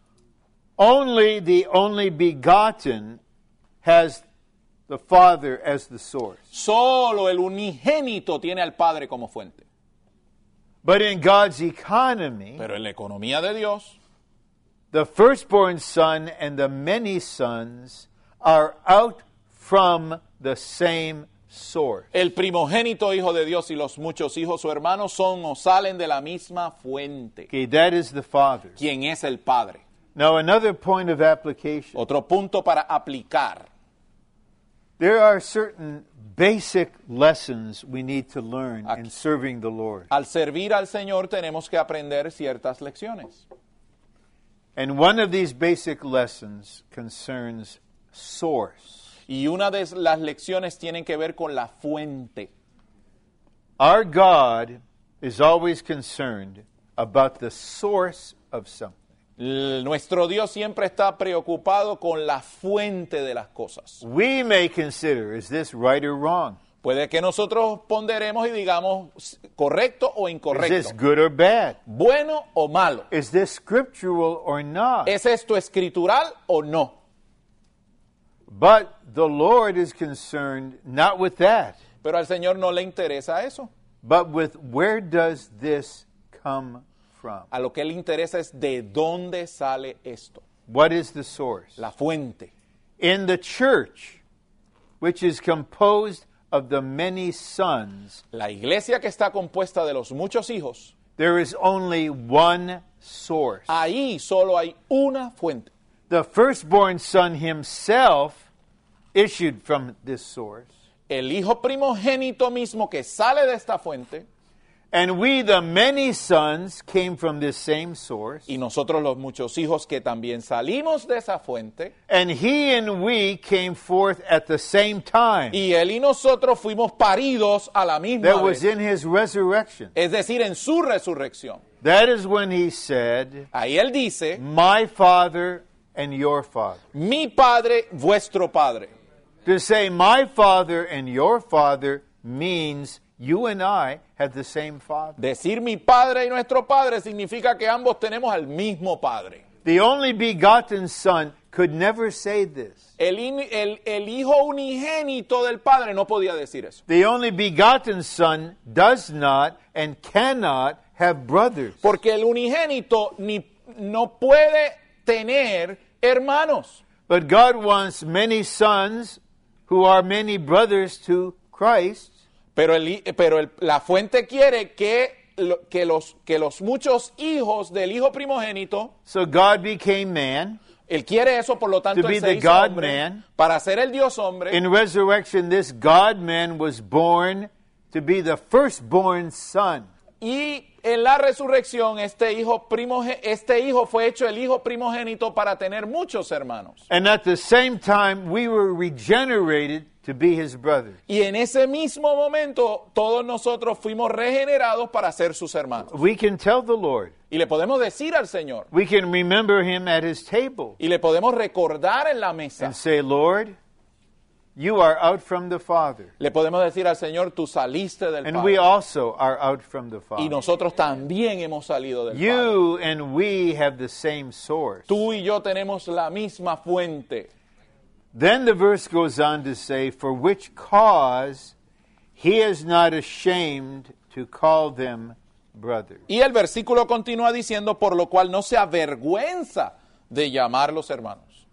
only the only begotten has the Father as the source. solo el unigénito tiene al Padre como fuente. But in God's economy, Pero en la economía de Dios, the firstborn son and the many sons are out from the same source. el primogénito hijo de Dios y los muchos hijos o hermanos son o salen de la misma fuente. Okay, that is the Father. ¿Quién es el Padre? Now, another point of application. Otro punto para aplicar. There are certain basic lessons we need to learn in serving the Lord. Al servir al Señor tenemos que aprender ciertas lecciones. And one of these basic lessons concerns source. Y una de las lecciones tienen que ver con la fuente. Our God is always concerned about the source of something. Nuestro Dios siempre está preocupado con la fuente de las cosas. We may consider, is this right or wrong? Puede que nosotros ponderemos y digamos correcto o Is incorrecto, this good or bad? bueno o malo. Is this scriptural or not? ¿Es esto escritural o no? But the Lord is concerned not with that, Pero al Señor no le interesa eso. but with where does this come from? A lo que le interesa es de dónde sale esto, What is the source? la fuente. In the church, which is composed of the many sons, La iglesia que está compuesta de los muchos hijos, there is only one source. ahí solo hay una fuente. The firstborn son himself issued from this source. El hijo primogénito mismo que sale de esta fuente, And we, the many sons, came from this same source. y nosotros los muchos hijos que también salimos de esa fuente, And he and we came forth at the same time. y él y nosotros fuimos paridos a la misma That was vez, in his resurrection. es decir, en su resurrección. That is when he said, Ahí él dice, my father and your father. mi padre, vuestro padre. To say my father and your father means you and I have the same father. Decir mi padre y nuestro padre significa que ambos tenemos al mismo padre. The only begotten son could never say this. El hijo unigénito del padre no podía decir eso. The only begotten son does not and cannot have brothers. Porque el unigénito no puede tener hermanos. But God wants many sons who are many brothers to Christ. Pero la fuente quiere que los muchos hijos del hijo primogénito, So God became man. él quiere eso, por lo tanto To be él se the hizo God hombre, man. para ser el Dios hombre. In resurrection, this God man was born to be the firstborn son. Y en la resurrección este hijo fue hecho el hijo primogénito para tener muchos hermanos. And at the same time, we were regenerated to be his brothers. Y en ese mismo momento todos nosotros fuimos regenerados para ser sus hermanos. We can tell the Lord. Y le podemos decir al Señor, We can remember him at his table y le podemos recordar en la mesa, and say, Lord, you are out from the Father. le podemos decir al Señor, tú saliste del And we Padre. also are out from the Y Father. nosotros también hemos salido del Padre. You and we have the same source. Tú y yo tenemos la misma fuente. Then the verse goes on to say, for which cause he is not ashamed to call them brothers. Y el versículo continúa diciendo, por lo cual no se avergüenza de llamarlos hermanos.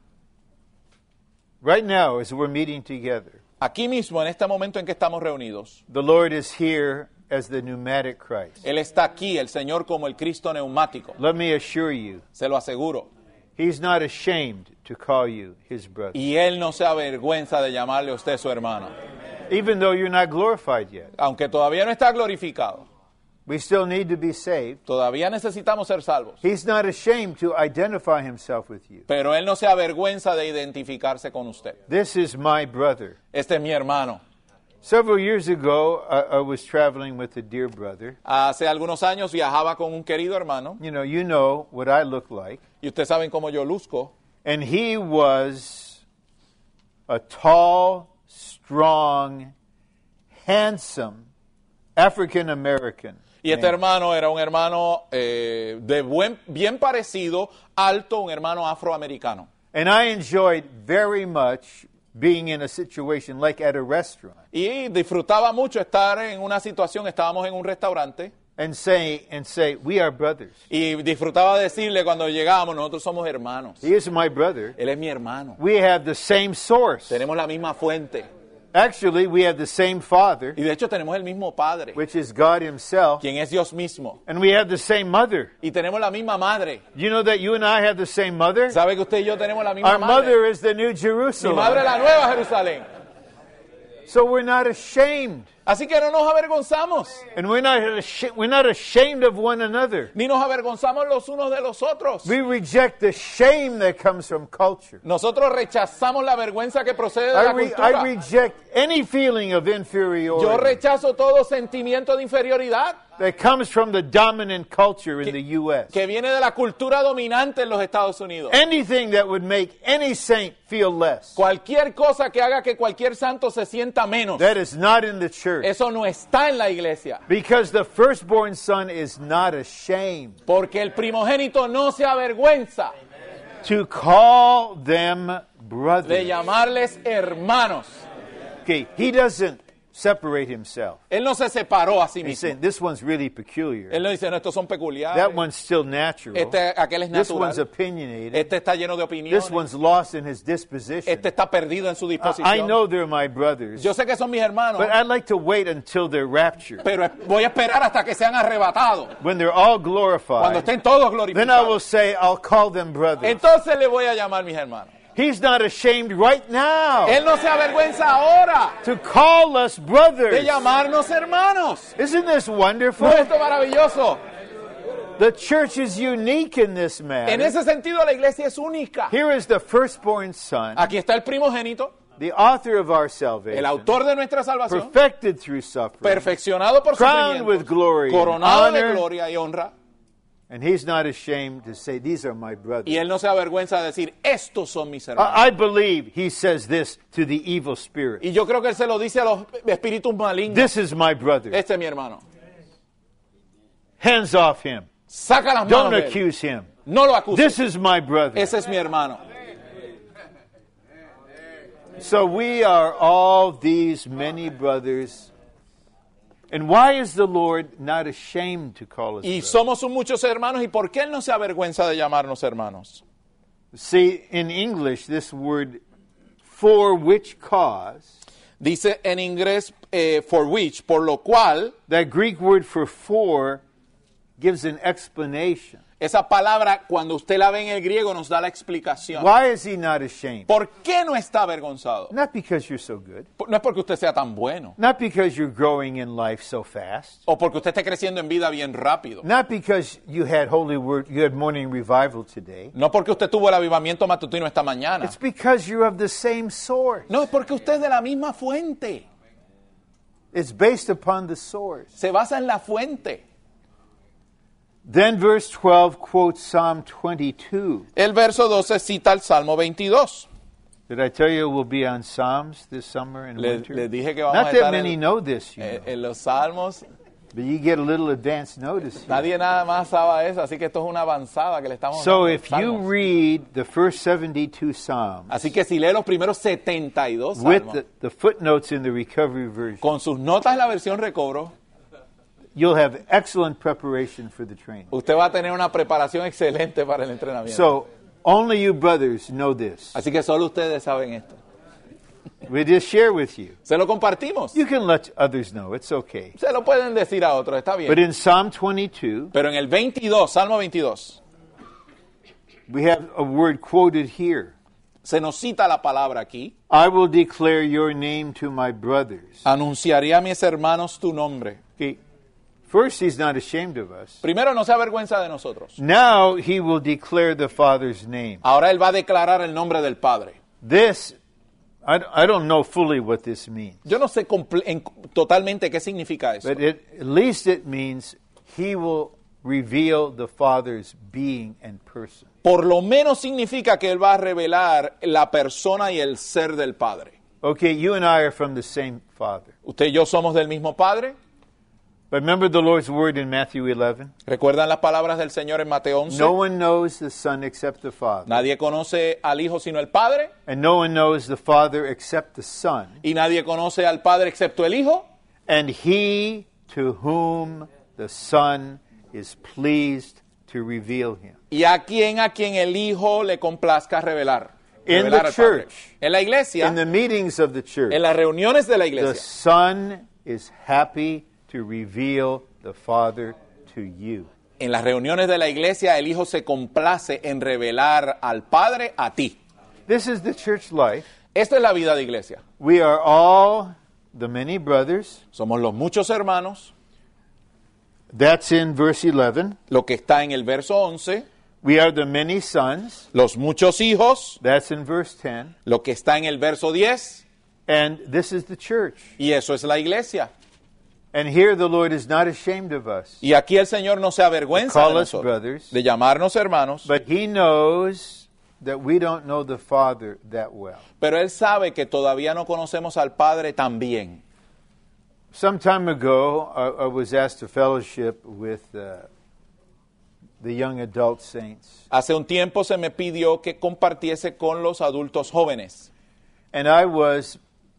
Right now, as we're meeting together, Aquí mismo, en este momento en que estamos reunidos, the Lord is here as the pneumatic Christ. Él está aquí, el Señor, como el Cristo neumático. Let me assure you, Se lo aseguro. he's not ashamed to call you his brother. Y Él no se avergüenza de llamarle a usted su hermano. Even though you're not glorified yet, Aunque todavía no está glorificado, we still need to be saved. todavía necesitamos ser salvos. He's not ashamed to identify himself with you. Pero Él no se avergüenza de identificarse con usted. This is my brother. Este es mi hermano. Several years ago, I was traveling with a dear brother. Hace algunos años viajaba con un querido hermano, You know what I look like. y ustedes saben cómo yo luzco, And he was a tall, strong, handsome African American. Y este hermano era un hermano bien parecido, alto, un hermano afroamericano. And I enjoyed very much being in a situation like at a restaurant Y disfrutaba mucho estar en una situación, estábamos en un restaurante, and say, we are brothers. y disfrutaba decirle cuando llegábamos, nosotros somos hermanos. He is my brother. Él es mi hermano. We have the same source. Tenemos la misma fuente. Actually, we have the same Father, Y de hecho tenemos el mismo Padre, which is God Himself, quien es Dios mismo. and we have the same mother. Y tenemos la misma madre. You know that you and I have the same mother? ¿Sabe que usted y yo tenemos la misma Our madre? mother is the New Mi Jerusalem. madre es la Nueva Jerusalén. So we're not ashamed. Así que no nos avergonzamos, And we're not ashamed of one another. ni nos avergonzamos los unos de los otros. We reject the shame that comes from culture. Nosotros rechazamos la vergüenza que procede de la I cultura. reject any feeling of Yo inferiority rechazo todo sentimiento de inferioridad that comes from the dominant culture in the U.S. que viene de la cultura dominante en los Estados Unidos. Anything that would make any saint feel less. Cualquier cosa que haga que cualquier santo se sienta menos, That is not in the church. eso no está en la iglesia. Because the firstborn son is not ashamed Porque el primogénito no se avergüenza to call them de brothers. llamarles hermanos. Okay, he doesn't separate himself. Él no se separó a sí He's mismo. saying this one's really peculiar. Él no dice, no, estos son peculiares. That one's still natural. Aquel es This one's natural. opinionated. Este está lleno de opiniones. This one's lost in his disposition. Este está perdido en su I disposición. know they're my brothers, Yo sé que son mis hermanos, but I'd like to wait until they're raptured. pero voy a esperar hasta que sean arrebatados. When they're all Cuando glorified, estén todos then I will glorificados. say, I'll call them brothers. Entonces le voy a llamar mis hermanos. He's not ashamed right now Él no se avergüenza ahora to call us de brothers. llamarnos hermanos. Isn't this ¿No wonderful? es esto maravilloso? The church is unique in this En matter. ese sentido la iglesia es única. Here is the firstborn son, Aquí está el primogénito, the author of our el salvation, autor de nuestra salvación, perfected through suffering, perfeccionado por crowned with sufrimiento, glory and coronado de honor, gloria y honra. and he's not ashamed to say, these are my brothers. Y él no se avergüenza de decir, estos son mis hermanos. I believe he says this to the evil spirit. Y yo creo que él se lo dice a los espíritus malignos. This is my brother. Este es mi hermano. Hands off him. Saca las manos Don't de él. accuse him. No lo acuses. This is my brother. Ese es mi hermano. So we are all these many brothers. And why is the Lord not ashamed to call us Y brothers? somos muchos hermanos. ¿Y por qué él no se avergüenza de llamarnos hermanos? See, in English, this word, for which cause, Dice en inglés, for which, por lo cual, that Greek word for gives an explanation. esa palabra, cuando usted la ve en el griego, nos da la explicación. Why is he not ashamed? ¿Por qué no está avergonzado? Not because you're so good. No es porque usted sea tan bueno, Not because you're growing in life so fast. o porque usted esté creciendo en vida bien rápido. Not because you had morning revival today. No porque usted tuvo el avivamiento matutino esta mañana. It's because you're of the same source. No, es porque usted es de la misma fuente. It's based upon the source. Se basa en la fuente. Then verse 12 quotes Psalm 22. El verso 12 cita el Salmo 22. Did I tell you we'll be on Psalms this summer and winter? Le dije que vamos Not a that estar many know this, you know. en los Salmos. But you get a little advance notice here. Nadie nada más sabe eso, así que esto es una avanzada que le estamos So dando. if you read the first 72 Psalms Así que si lee los primeros 72 with Salmos, the footnotes in the recovery version, con sus notas en la versión recobro, you'll have excellent preparation for the training. usted va a tener una preparación excelente para el entrenamiento. So only you brothers know this. Así que solo ustedes saben esto. We just share with you. Se lo compartimos. You can let others know. It's okay. Se lo pueden decir a otros, está But bien. in Psalm 22, Pero en el 22, Salmo 22, we have a word quoted here. se nos cita la palabra aquí. I will declare your name to my brothers. Anunciaré a mis hermanos tu nombre. Okay. First, he's not ashamed of us. Primero, no se avergüenza de nosotros. Now he will declare the Father's name. Ahora él va a declarar el nombre del Padre. This, I don't know fully what this means. Yo no sé totalmente qué significa eso. But at least it means he will reveal the Father's being and person. por lo menos significa que Él va a revelar la persona y el ser del Padre. Okay, you and I are from the same Father. Usted y yo somos del mismo Padre. But remember the Lord's word in Matthew 11? ¿Recuerdan las palabras del Señor en Mateo 11? No one knows the Son except the Father. Nadie conoce al Hijo sino el Padre. And no one knows the Father except the Son. Y nadie conoce al Padre excepto el Hijo. And he to whom the Son is pleased to reveal him. Y a quien el Hijo le complazca revelar. In Revelar the al Padre. church, En la iglesia, in the meetings of the church, en las reuniones de la the iglesia, Son is happy to reveal the Father to you. en las reuniones de la iglesia, el Hijo se complace en revelar al Padre a ti. This is the church life. Esta es la vida de iglesia. We are all the many brothers. Somos los muchos hermanos, That's in verse 11. lo que está en el verso 11, We are the many sons. los muchos hijos, That's in verse 10. lo que está en el verso 10, And this is the church. y eso es la iglesia. And here the Lord is not ashamed of us. Y aquí el Señor no se avergüenza Call de us nosotros, brothers. de llamarnos hermanos, But he knows that we don't know the Father that well. pero Él sabe que todavía no conocemos al Padre tan bien. Some time ago, I was asked to fellowship with the young adult saints. Hace un tiempo se me pidió que compartiese con los adultos jóvenes. And I was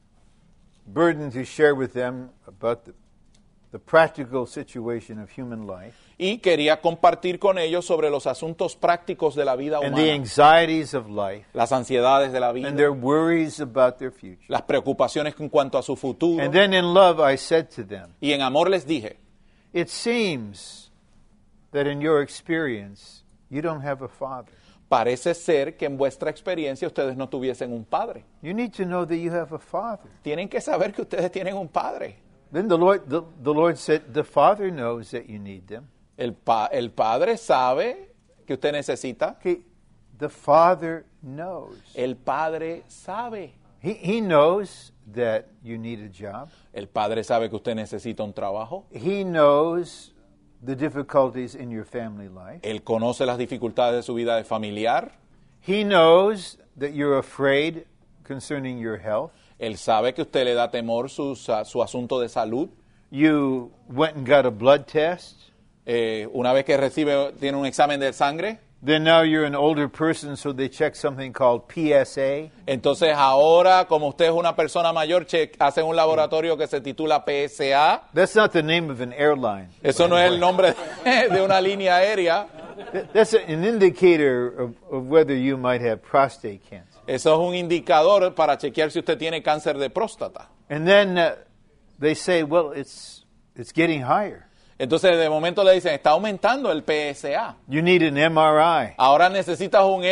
burdened to share with them about the practical situation of human life Y quería compartir con ellos sobre los asuntos prácticos de la vida and the humana, anxieties of life las ansiedades de la vida, and their worries about their future. las preocupaciones en cuanto a su futuro. And then in love, I said to them, Y en amor les dije, it seems that in your experience, you don't have a father. parece ser que en vuestra experiencia ustedes no tuviesen un padre. You need to know that you have a father. Tienen que saber que ustedes tienen un padre. Then the Lord said, the Father knows that you need them. El padre sabe que usted necesita. Okay, the Father knows. El padre sabe. He knows that you need a job. El padre sabe que usted necesita un trabajo. He knows the difficulties in your family life. Él conoce las dificultades de su vida de familiar. He knows that you're afraid concerning your health. Él sabe que usted le da temor su asunto de salud. You went and got a blood test. Una vez que tiene un examen de sangre, Then now you're an older person, so they check something called PSA. entonces ahora, como usted es una persona mayor, hacen un laboratorio que se titula PSA. That's not the name of an airline. Eso no es el nombre de una línea aérea. That's an indicator of whether you might have prostate cancer. Eso es un indicador para chequear si usted tiene cáncer de próstata. And then they say, well, it's getting higher. Entonces, de momento le dicen, está aumentando el PSA. You need an MRI. Ahora necesitas un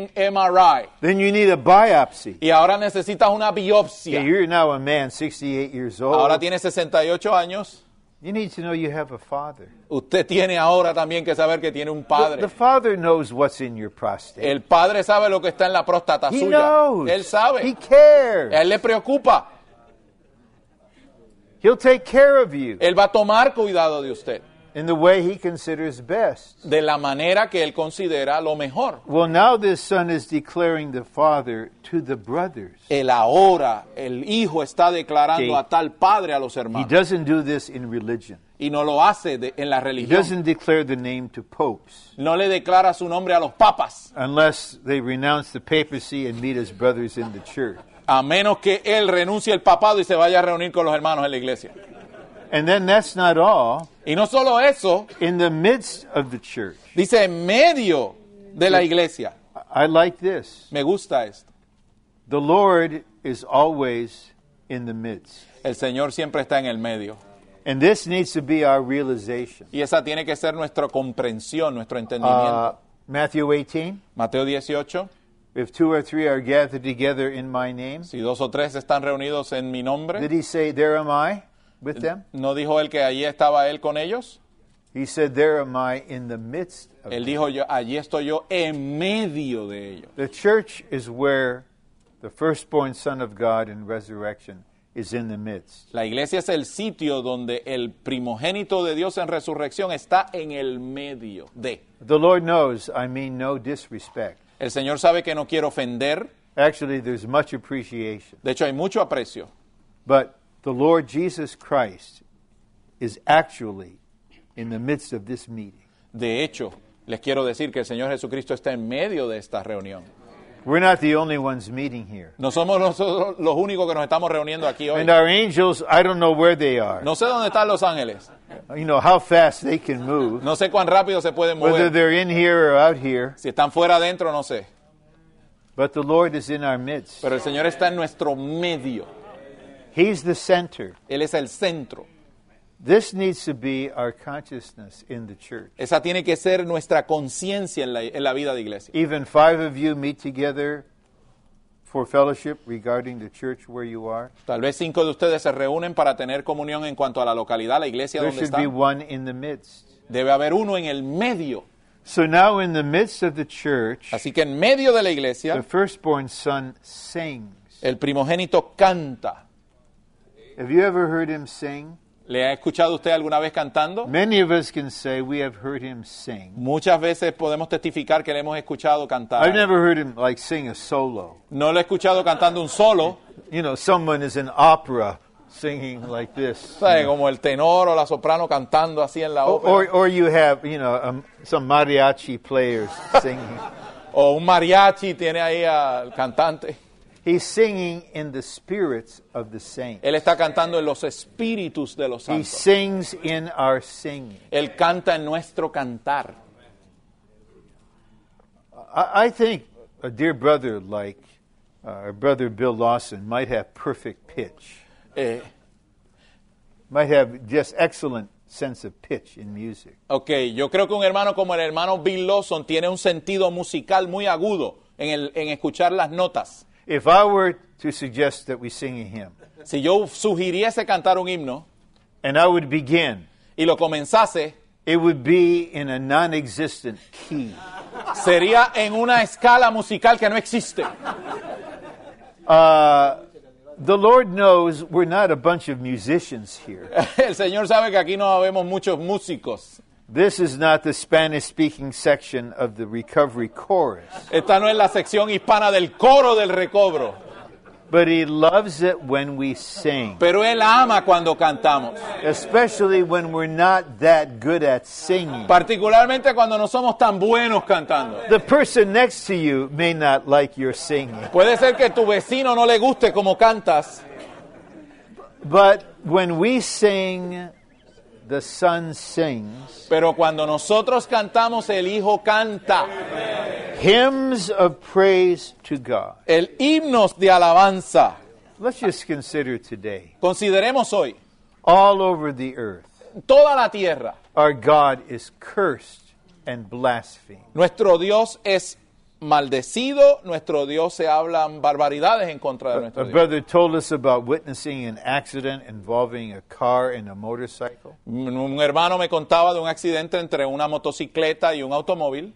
MRI. Then you need a biopsy. Y ahora necesitas una biopsia. Okay, you're now a man, 68 years old. Ahora tiene 68 años. You need to know you have a father. Usted tiene ahora también que saber que tiene un The padre. father knows what's in your prostate. El padre sabe lo que está en la próstata He suya. knows. Él sabe. He cares. A él le preocupa. He'll take care of you Él va a tomar cuidado de usted in the way he considers best. de la manera que él considera lo mejor. Well, now this son is declaring the father to the brothers. El hijo está declarando Sí. a tal padre a los He hermanos. doesn't do this in religion. Y no lo hace en la He religión. doesn't declare the name to popes No le declara su nombre a los papas, unless they renounce the papacy and meet as brothers in the church. a menos que él renuncie al papado y se vaya a reunir con los hermanos en la iglesia. And then that's not all. Y no solo eso, In the midst of the church, dice en medio de la iglesia. I like this. Me gusta esto. The Lord is always in the midst. El Señor siempre está en el medio. And this needs to be our realization. Y esa tiene que ser nuestra comprensión, nuestro entendimiento. Matthew 18, Mateo 18. if two or three are gathered together in my name, Si 2 o 3 están reunidos en mi did nombre, he say, there am I with them? ¿no dijo él que allí estaba él con ellos? He said, there am I in the midst of Él them. dijo, allí estoy yo en medio de ellos. The church is where the firstborn Son of God in resurrection is in the midst. La iglesia es el sitio donde el primogénito de Dios en resurrección está en el medio de. The Lord knows I mean no disrespect. El Señor sabe que no quiero ofender. Actually, there's much appreciation. De hecho, hay mucho aprecio. But the Lord Jesus Christ is actually in the midst of this meeting. De hecho, les quiero decir que el Señor Jesucristo está en medio de esta reunión. We're not the only ones meeting here. No somos nosotros los únicos que nos estamos reuniendo aquí hoy. And our angels, I don't know where they are. No sé dónde están los ángeles. You know, how fast they can move. No sé cuán rápido se pueden Whether mover. they're in here or out here. Si están fuera adentro, no sé. But the Lord is in our midst. Pero el Señor está en nuestro medio. He's the center. Él es el centro. This needs to be our consciousness in the church. Esa tiene que ser nuestra conciencia en la vida de iglesia. Even 5 of you meet together for fellowship regarding the church where you are. Tal vez 5 de ustedes se reúnen para tener comunión en cuanto a la localidad, la iglesia There donde should be están. one in the midst. Debe haber uno en el medio. So now in the midst of the church, Así que en medio de la the iglesia, firstborn son sings. el primogénito canta. Have you ever heard him sing? ¿Le ha escuchado usted alguna vez cantando? Many of us can say we have heard him sing. Muchas veces podemos testificar que le hemos escuchado cantar. I've never heard him like sing a solo. No lo he escuchado cantando un solo, You know, someone is in opera singing like this. ¿sabe? Como el tenor o la soprano cantando así en la ópera. Or you have, you know, some mariachi players singing. O un mariachi tiene ahí al cantante. He's singing in the spirits of the saints. Él está cantando en los espíritus de los He santos. sings in our singing. Él canta en nuestro cantar. I think a dear brother like our brother Bill Lawson might have perfect pitch. Eh, Might have just excellent sense of pitch in music. ok, yo creo que un hermano como el hermano Bill Lawson tiene un sentido musical muy agudo en escuchar las notas. If I were to suggest that we sing a hymn, Si yo sugiriese cantar un himno and I would begin, y lo comenzase, it would be in a non-existent key. sería en una escala musical que no existe. The Lord knows we're not a bunch of musicians here. El Señor sabe que aquí no habemos muchos músicos. This is not the Spanish-speaking section of the recovery chorus. Esta no es la sección hispana del coro del recobro. But He loves it when we sing, Pero Él ama cuando cantamos. especially when we're not that good at singing. Particularmente cuando no somos tan buenos cantando. The person next to you may not like your singing. Puede ser que tu vecino no le guste como cantas, But when we sing, the Son sings. pero cuando nosotros cantamos, el Hijo canta. Hymns of praise to God. El himnos de alabanza. Let's just consider today. Consideremos hoy, All over the earth, toda la tierra, our God is cursed and blasphemed. nuestro Dios es maldecido, nuestro Dios se hablan barbaridades en contra de A nuestro Dios. brother told us about witnessing an accident involving a car and a motorcycle. Un hermano me contaba de un accidente entre una motocicleta y un automóvil.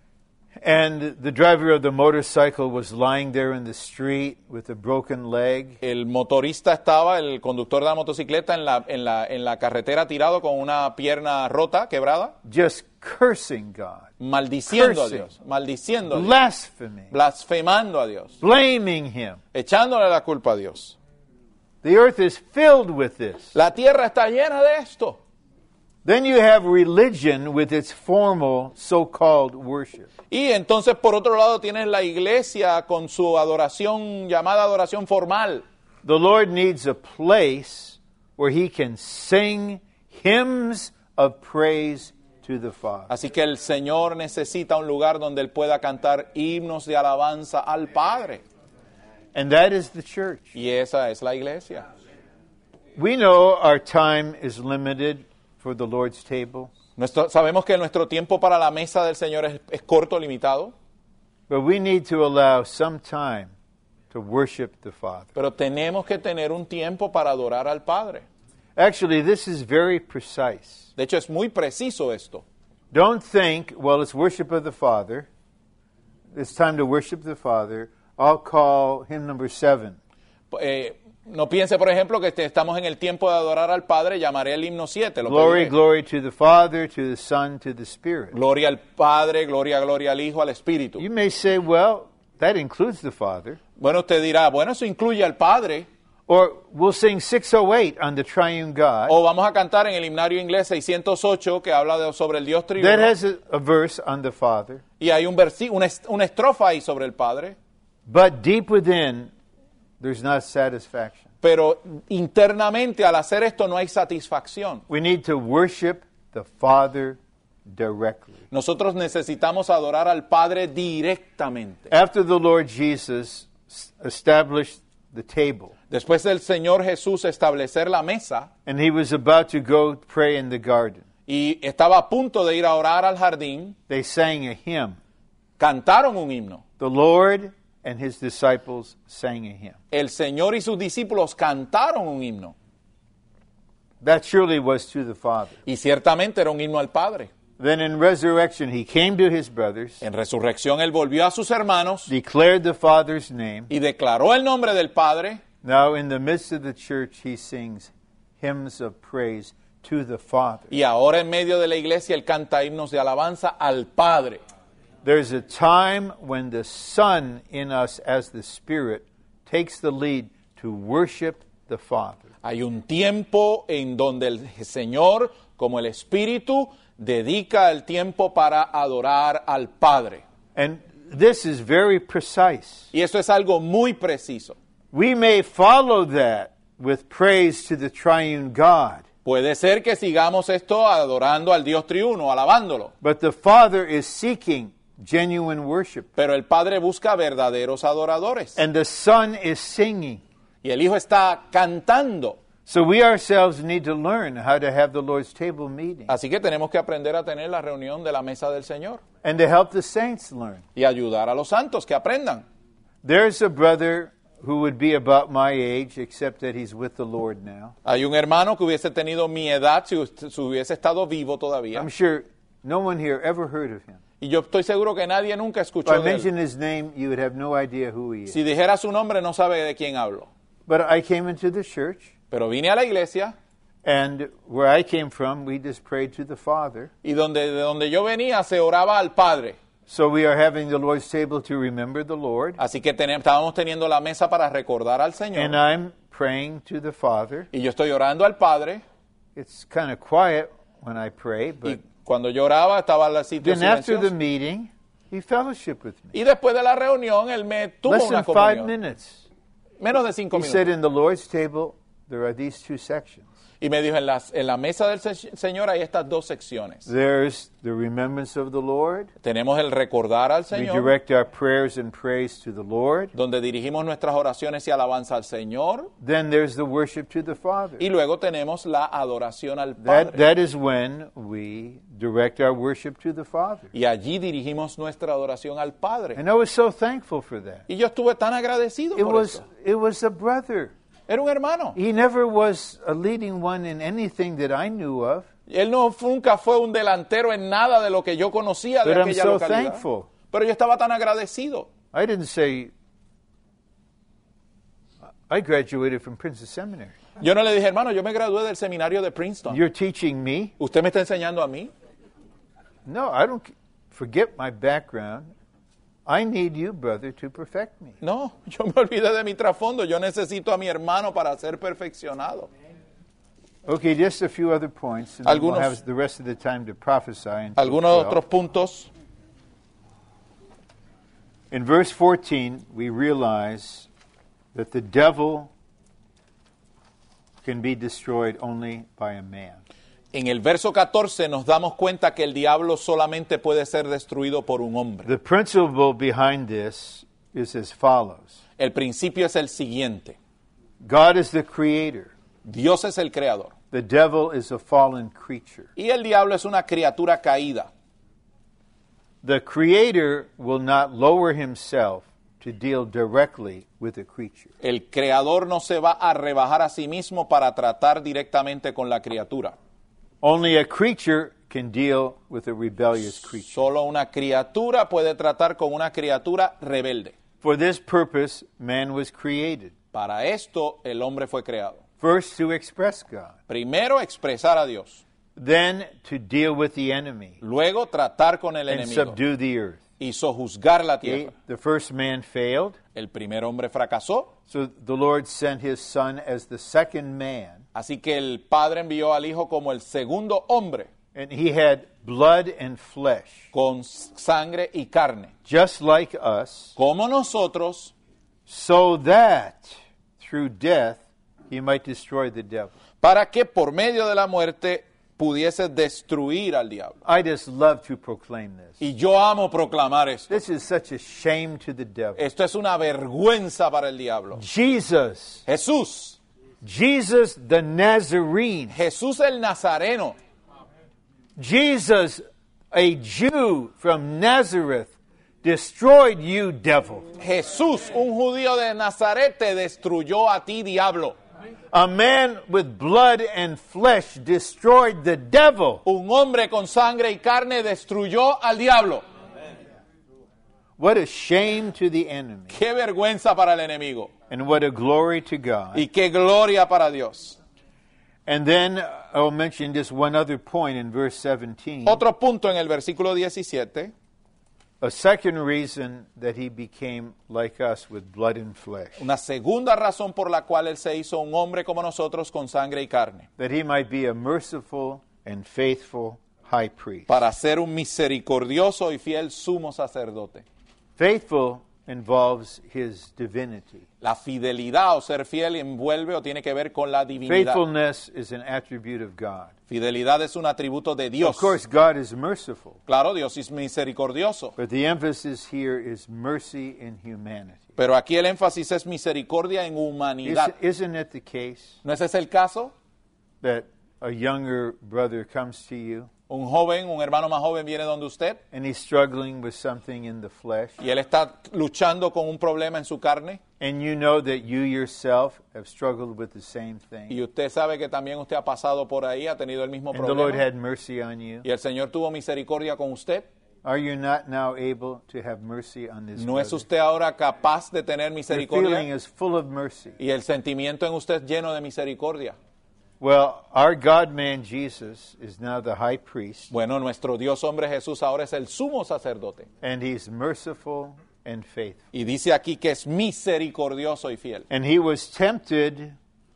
And the driver of the motorcycle was lying there in the street with a broken leg. El motorista estaba, el conductor de la motocicleta, en la carretera tirado con una pierna rota, quebrada, Just cursing God, maldiciendo a Cursing. Dios, maldiciendo a Dios, blaspheming, blasfemando a Dios, blaming Him. echándole la culpa a Dios. The earth is filled with this. La tierra está llena de esto. Then you have religion with its formal so-called worship. Y entonces, por otro lado, tienes la iglesia con su adoración, llamada adoración formal. The Lord needs a place where He can sing hymns of praise to the Father. Así que el Señor necesita un lugar donde Él pueda cantar himnos de alabanza al Padre. And that is the church. Y esa es la iglesia. We know our time is limited for the Lord's table, Sabemos que nuestro tiempo para la mesa del Señor es corto, limitado, but we need to allow some time to worship the Father. pero tenemos que tener un tiempo para adorar al Padre. Actually, this is very precise. De hecho, es muy preciso esto. Don't think, well, it's worship of the Father. It's time to worship the Father. I'll call hymn number 7. No piense, por ejemplo, que estamos en el tiempo de adorar al Padre, llamaré el himno 7. Lo Glory, pediré. glory to the Father, to the Son, to the Spirit. Gloria al Padre, gloria, gloria al Hijo, al Espíritu. You may say, well, that includes the Father. Bueno, usted dirá, bueno, eso incluye al Padre. Or we'll sing 608 on the triune God. O vamos a cantar en el himnario inglés 608 que habla sobre el Dios That triuno. has a verse on the Father. Y hay una estrofa ahí sobre el Padre. But deep within, there's not satisfaction. Pero internamente al hacer esto no hay satisfacción. We need to worship the Father directly. Nosotros necesitamos adorar al Padre directamente. After the Lord Jesus established the table, Después del Señor Jesús establecer la mesa and he was about to go pray in the garden, y estaba a punto de ir a orar al jardín, they sang a hymn. cantaron un himno. The Lord and his disciples sang a hymn. El Señor y sus discípulos cantaron un himno. That surely was to the Father. Y ciertamente era un himno al Padre. Then in resurrection, he came to his brothers, En resurrección él volvió a sus hermanos declared the Father's name. y declaró el nombre del Padre. Now in the midst of the church, he sings hymns of praise to the Father. Y ahora en medio de la iglesia él canta himnos de alabanza al Padre. There's a time when the Son in us as the Spirit takes the lead to worship the Father. Hay un tiempo en donde el Señor, como el Espíritu, dedica el tiempo para adorar al Padre. And this is very precise. Y esto es algo muy preciso. We may follow that with praise to the triune God, Puede ser que sigamos esto adorando al Dios triuno, alabándolo. but the Father is seeking genuine worship. Pero el Padre busca verdaderos adoradores. And the Son is singing. Y el Hijo está cantando. So we ourselves need to learn how to have the Lord's table meeting Así que tenemos que aprender a tener la reunión de la mesa del Señor. and to help the saints learn. Y ayudar a los santos que aprendan. There's a brother who would be about my age, except that he's with the Lord now. Hay un hermano que hubiese tenido mi edad si hubiese estado vivo todavía. I'm sure no one here ever heard of him. Y yo estoy seguro que nadie nunca If I escuchó de él. mention his name, you would have no idea who he is. Si dijera su nombre no sabe de quién hablo. But I came into the church, Pero vine a la iglesia and where I came from, we just prayed to the Father. y de donde yo venía se oraba al Padre. So we are having the Lord's table to remember the Lord, Así que estábamos teniendo la mesa para recordar al Señor. and I'm praying to the Father. Y yo estoy orando al Padre. It's kind of quiet when I pray, Y but cuando yo oraba estaba el sitio then after the silencioso. meeting, he fellowshiped with me. Y después de la reunión él me tuvo Less una than 5 comunión. minutes. Menos de 5 He said, minutos. in the Lord's table, there are these two sections. Y me dijo, en la mesa del Señor hay estas dos secciones. There's the remembrance of the Lord. Tenemos el recordar al We Señor, direct our prayers and praise to the Lord. donde dirigimos nuestras oraciones y alabanza al Señor. Then there's the worship to the Father. Y luego tenemos la adoración al That Padre. is when we direct our worship to the Father. Y allí dirigimos nuestra adoración al Padre. And I was so thankful for that. Y yo estuve tan agradecido por eso. It was a brother. Era un hermano. He never was a leading one in anything that I knew of. Él nunca fue un delantero en nada de lo que yo conocía de But I'm aquella so localidad. thankful. Pero yo estaba tan agradecido. I didn't say, I graduated from Princeton Seminary. Yo no le dije, hermano, yo me gradué del seminario de Princeton. You're teaching me? ¿Usted me está enseñando a mí? No, I don't forget my background. I need you, brother, to perfect me. No, yo me olvidé de mi trasfondo. Yo necesito a mi hermano para ser perfeccionado. Okay, just a few other points, and then we'll Algunos- have the rest of the time to prophesy. Until Algunos 12. otros puntos. In verse 14, we realize that the devil can be destroyed only by a man. En el verso 14 nos damos cuenta que el diablo solamente puede ser destruido por un hombre. The principle behind this is as follows. El principio es el siguiente. God is the creator. Dios es el creador. The devil is a fallen creature. Y el diablo es una criatura caída. The creator will not lower himself to deal directly with the creature. El creador no se va a rebajar a sí mismo para tratar directamente con la criatura. Only a creature can deal with a rebellious creature. Solo una criatura puede tratar con una criatura rebelde. For this purpose, man was created. Para esto el hombre fue creado. First, to express God. Primero, expresar a Dios. Then, to deal with the enemy Luego, tratar con el and enemigo subdue the earth. y sojuzgar la Okay? tierra. The first man failed, El primer hombre fracasó, so the Lord sent his son as the second man, así que el Padre envió al Hijo como el segundo hombre, and he had blood and flesh, con sangre y carne, just like us, como nosotros, so that through death he might destroy the devil. para que por medio de la muerte pudiese destruir al diablo. I just love to proclaim this. Y yo amo proclamar esto. This is such a shame to the devil. Esto es una vergüenza para el diablo. Jesus the Nazarene, Jesús el Nazareno, Jesus, a Jew from Nazareth, destroyed you, devil. Jesús, un judío de Nazaret, te destruyó a ti, diablo. A man with blood and flesh destroyed the devil. Un hombre con sangre y carne destruyó al diablo. What a shame to the enemy, Qué vergüenza para el enemigo. and what a glory to God. Y qué gloria para Dios. And then I'll mention just one other point in verse 17. Otro punto en el versículo 17. A second reason that he became like us with blood and flesh, Una segunda razón por la cual él se hizo un hombre como nosotros con sangre y carne. that he might be a merciful and faithful high priest. Para ser un misericordioso y fiel sumo sacerdote. Faithful involves his divinity. La fidelidad o ser fiel envuelve o tiene que ver con la divinidad. Faithfulness is an attribute of God. Fidelidad es un atributo de Dios. Of course, God is merciful, Claro, Dios es misericordioso. but the emphasis here is mercy in humanity. Pero aquí el énfasis es misericordia en humanidad. Isn't it the case ¿No ese es el caso? that a younger brother comes to you Un joven, un hermano más joven viene donde usted and he's struggling with something in the flesh, y él está luchando con un problema en su carne and you know that you yourself have struggled with the same y thing, usted sabe que también usted ha pasado por ahí, ha tenido el mismo and the Lord problema had mercy on you? y el Señor tuvo misericordia con usted. Are you not now able to have mercy on this ¿No es brother? usted ahora capaz de tener Your misericordia? feeling is full of mercy. Y el sentimiento en usted lleno de misericordia. Well, our God-man Jesus is now the high priest, Bueno, nuestro Dios hombre Jesús ahora es el sumo sacerdote. and he's merciful and faithful. Y dice aquí que es misericordioso y fiel. And he was tempted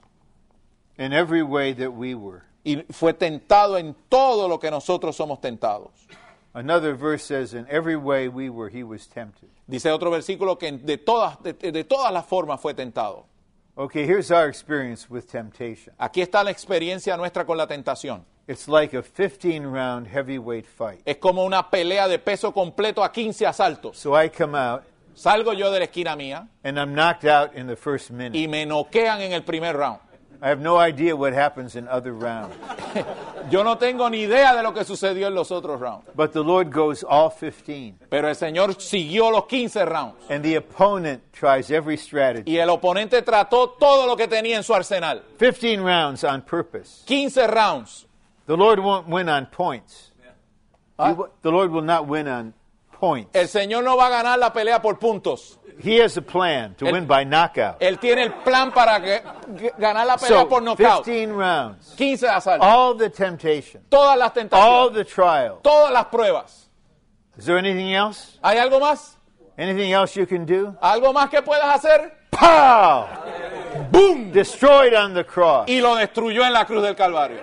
in every way that we were. Y fue tentado en todo lo que nosotros somos tentados. Another verse says, in every way we were, he was tempted. Dice otro versículo que de todas las formas fue tentado. Okay, here's our experience with temptation. Aquí está la experiencia nuestra con la tentación. It's like a 15-round heavyweight fight. Es como una pelea de peso completo a 15 asaltos. So I come out, Salgo yo de la esquina mía and I'm knocked out in the first minute. y me noquean en el primer round. I have no idea what happens in other rounds. Yo no tengo ni idea de lo que sucedió en los otros rounds. But the Lord goes all 15. Pero el Señor siguió los 15 rounds. And the opponent tries every strategy. Y el oponente trató todo lo que tenía en su arsenal. 15 rounds on purpose. 15 rounds. The Lord won't win on points. Ah. The Lord will not win on points. El Señor no va a ganar la pelea por puntos. He has a plan to win by knockout. Él tiene el plan para ganar la pelea So, por knockout. 15 rounds. 15 asaltos. All the temptation. Todas las All tentaciones. the trials. Todas las pruebas. Is there anything else? ¿Hay algo más? Anything else you can do? ¿Algo más que puedas hacer? Pow! ¡Boom! Destroyed on the cross. Y lo destruyó en la cruz del Calvario.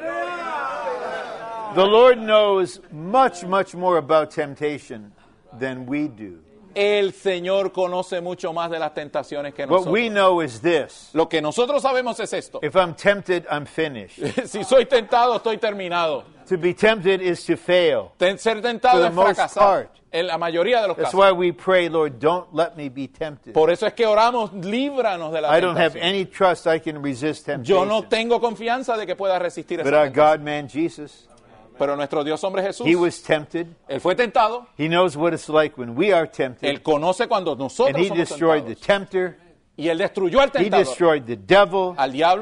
The Lord knows much, much more about temptation than we do. El Señor conoce mucho más de las tentaciones que What we nosotros. know is this. Lo que nosotros sabemos es esto. If I'm tempted, I'm finished. Si soy tentado, estoy terminado. To be tempted is to fail. Ser tentado For the es most fracasar. part. En la mayoría de los That's casos. why we pray, Lord, don't let me be tempted. Por eso es que oramos, líbranos de la I don't have tentación. any trust I can resist Yo no temptation. tengo confianza de que pueda resistir But esa our tentación. God-man Jesus, Pero nuestro Dios hombre Jesús, he was tempted. Él fue tentado. He knows what it's like when we are tempted. Él conoce cuando nosotros And he somos destroyed the tentados. tempter. Y Él destruyó al He tentador, destroyed the devil. al diablo.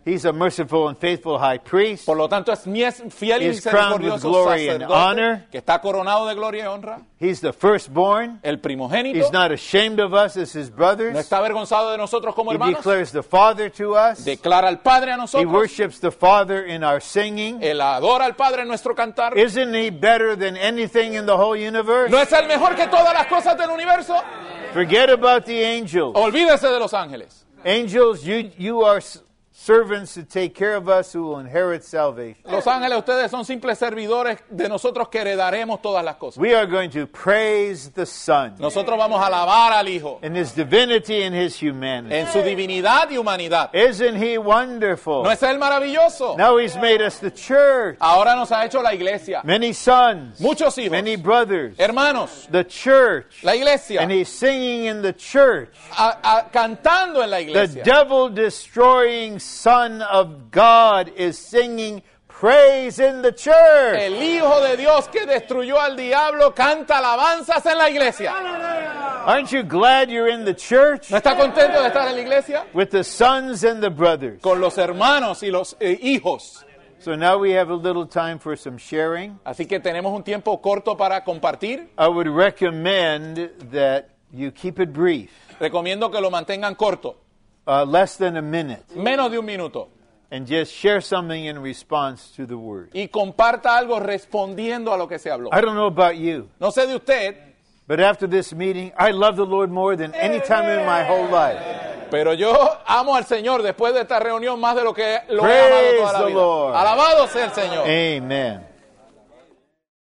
He's a merciful and faithful high priest. Por lo tanto, es fiel y He is crowned with misericordioso glory and honor. sacerdote que está coronado de gloria y honra. He's the firstborn. El primogénito. He's not ashamed of us as his No brothers. está avergonzado de nosotros como He hermanos. declares the Father to us. Declara al Padre a He nosotros. worships the Father in our singing. Él adora al Padre en nuestro cantar. Isn't he better than anything in the whole universe? ¿No es el mejor que todas las cosas del universo? Forget about the angels. Olvídese de los ángeles. Angels, you are servants to take care of us who will inherit salvation. Los ángeles, ustedes son simples servidores de nosotros que heredaremos todas las cosas. We are going to praise the Son Nosotros vamos a alabar al Hijo in his divinity and his humanity. en su divinidad y humanidad. Isn't he wonderful? ¿No es Él maravilloso? Now he's made us the church. Ahora nos ha hecho la iglesia. Many sons, Muchos hijos, many brothers, hermanos, the church. la iglesia, And he's singing in the church. cantando en la The iglesia. devil-destroying Son of God is singing praise in the church. El Hijo de Dios que destruyó al diablo canta alabanzas en la iglesia. Aren't you glad you're in the church ¿No está contento de estar en la iglesia? with the sons and the brothers? Con los hermanos y los hijos. So now we have a little time for some sharing. Así que tenemos un tiempo corto para compartir. I would recommend that you keep it brief, Recomiendo que lo mantengan corto, less than a minute, menos de un minuto. and just share something in response to the word. Y comparta algo respondiendo a lo que se habló. I don't know about you, No sé de usted, but after this meeting, I love the Lord more than any time in my whole life. pero yo amo al Señor después de esta reunión más de lo que lo he Praise amado toda la the vida. Lord. Alabado sea el Señor. Amen.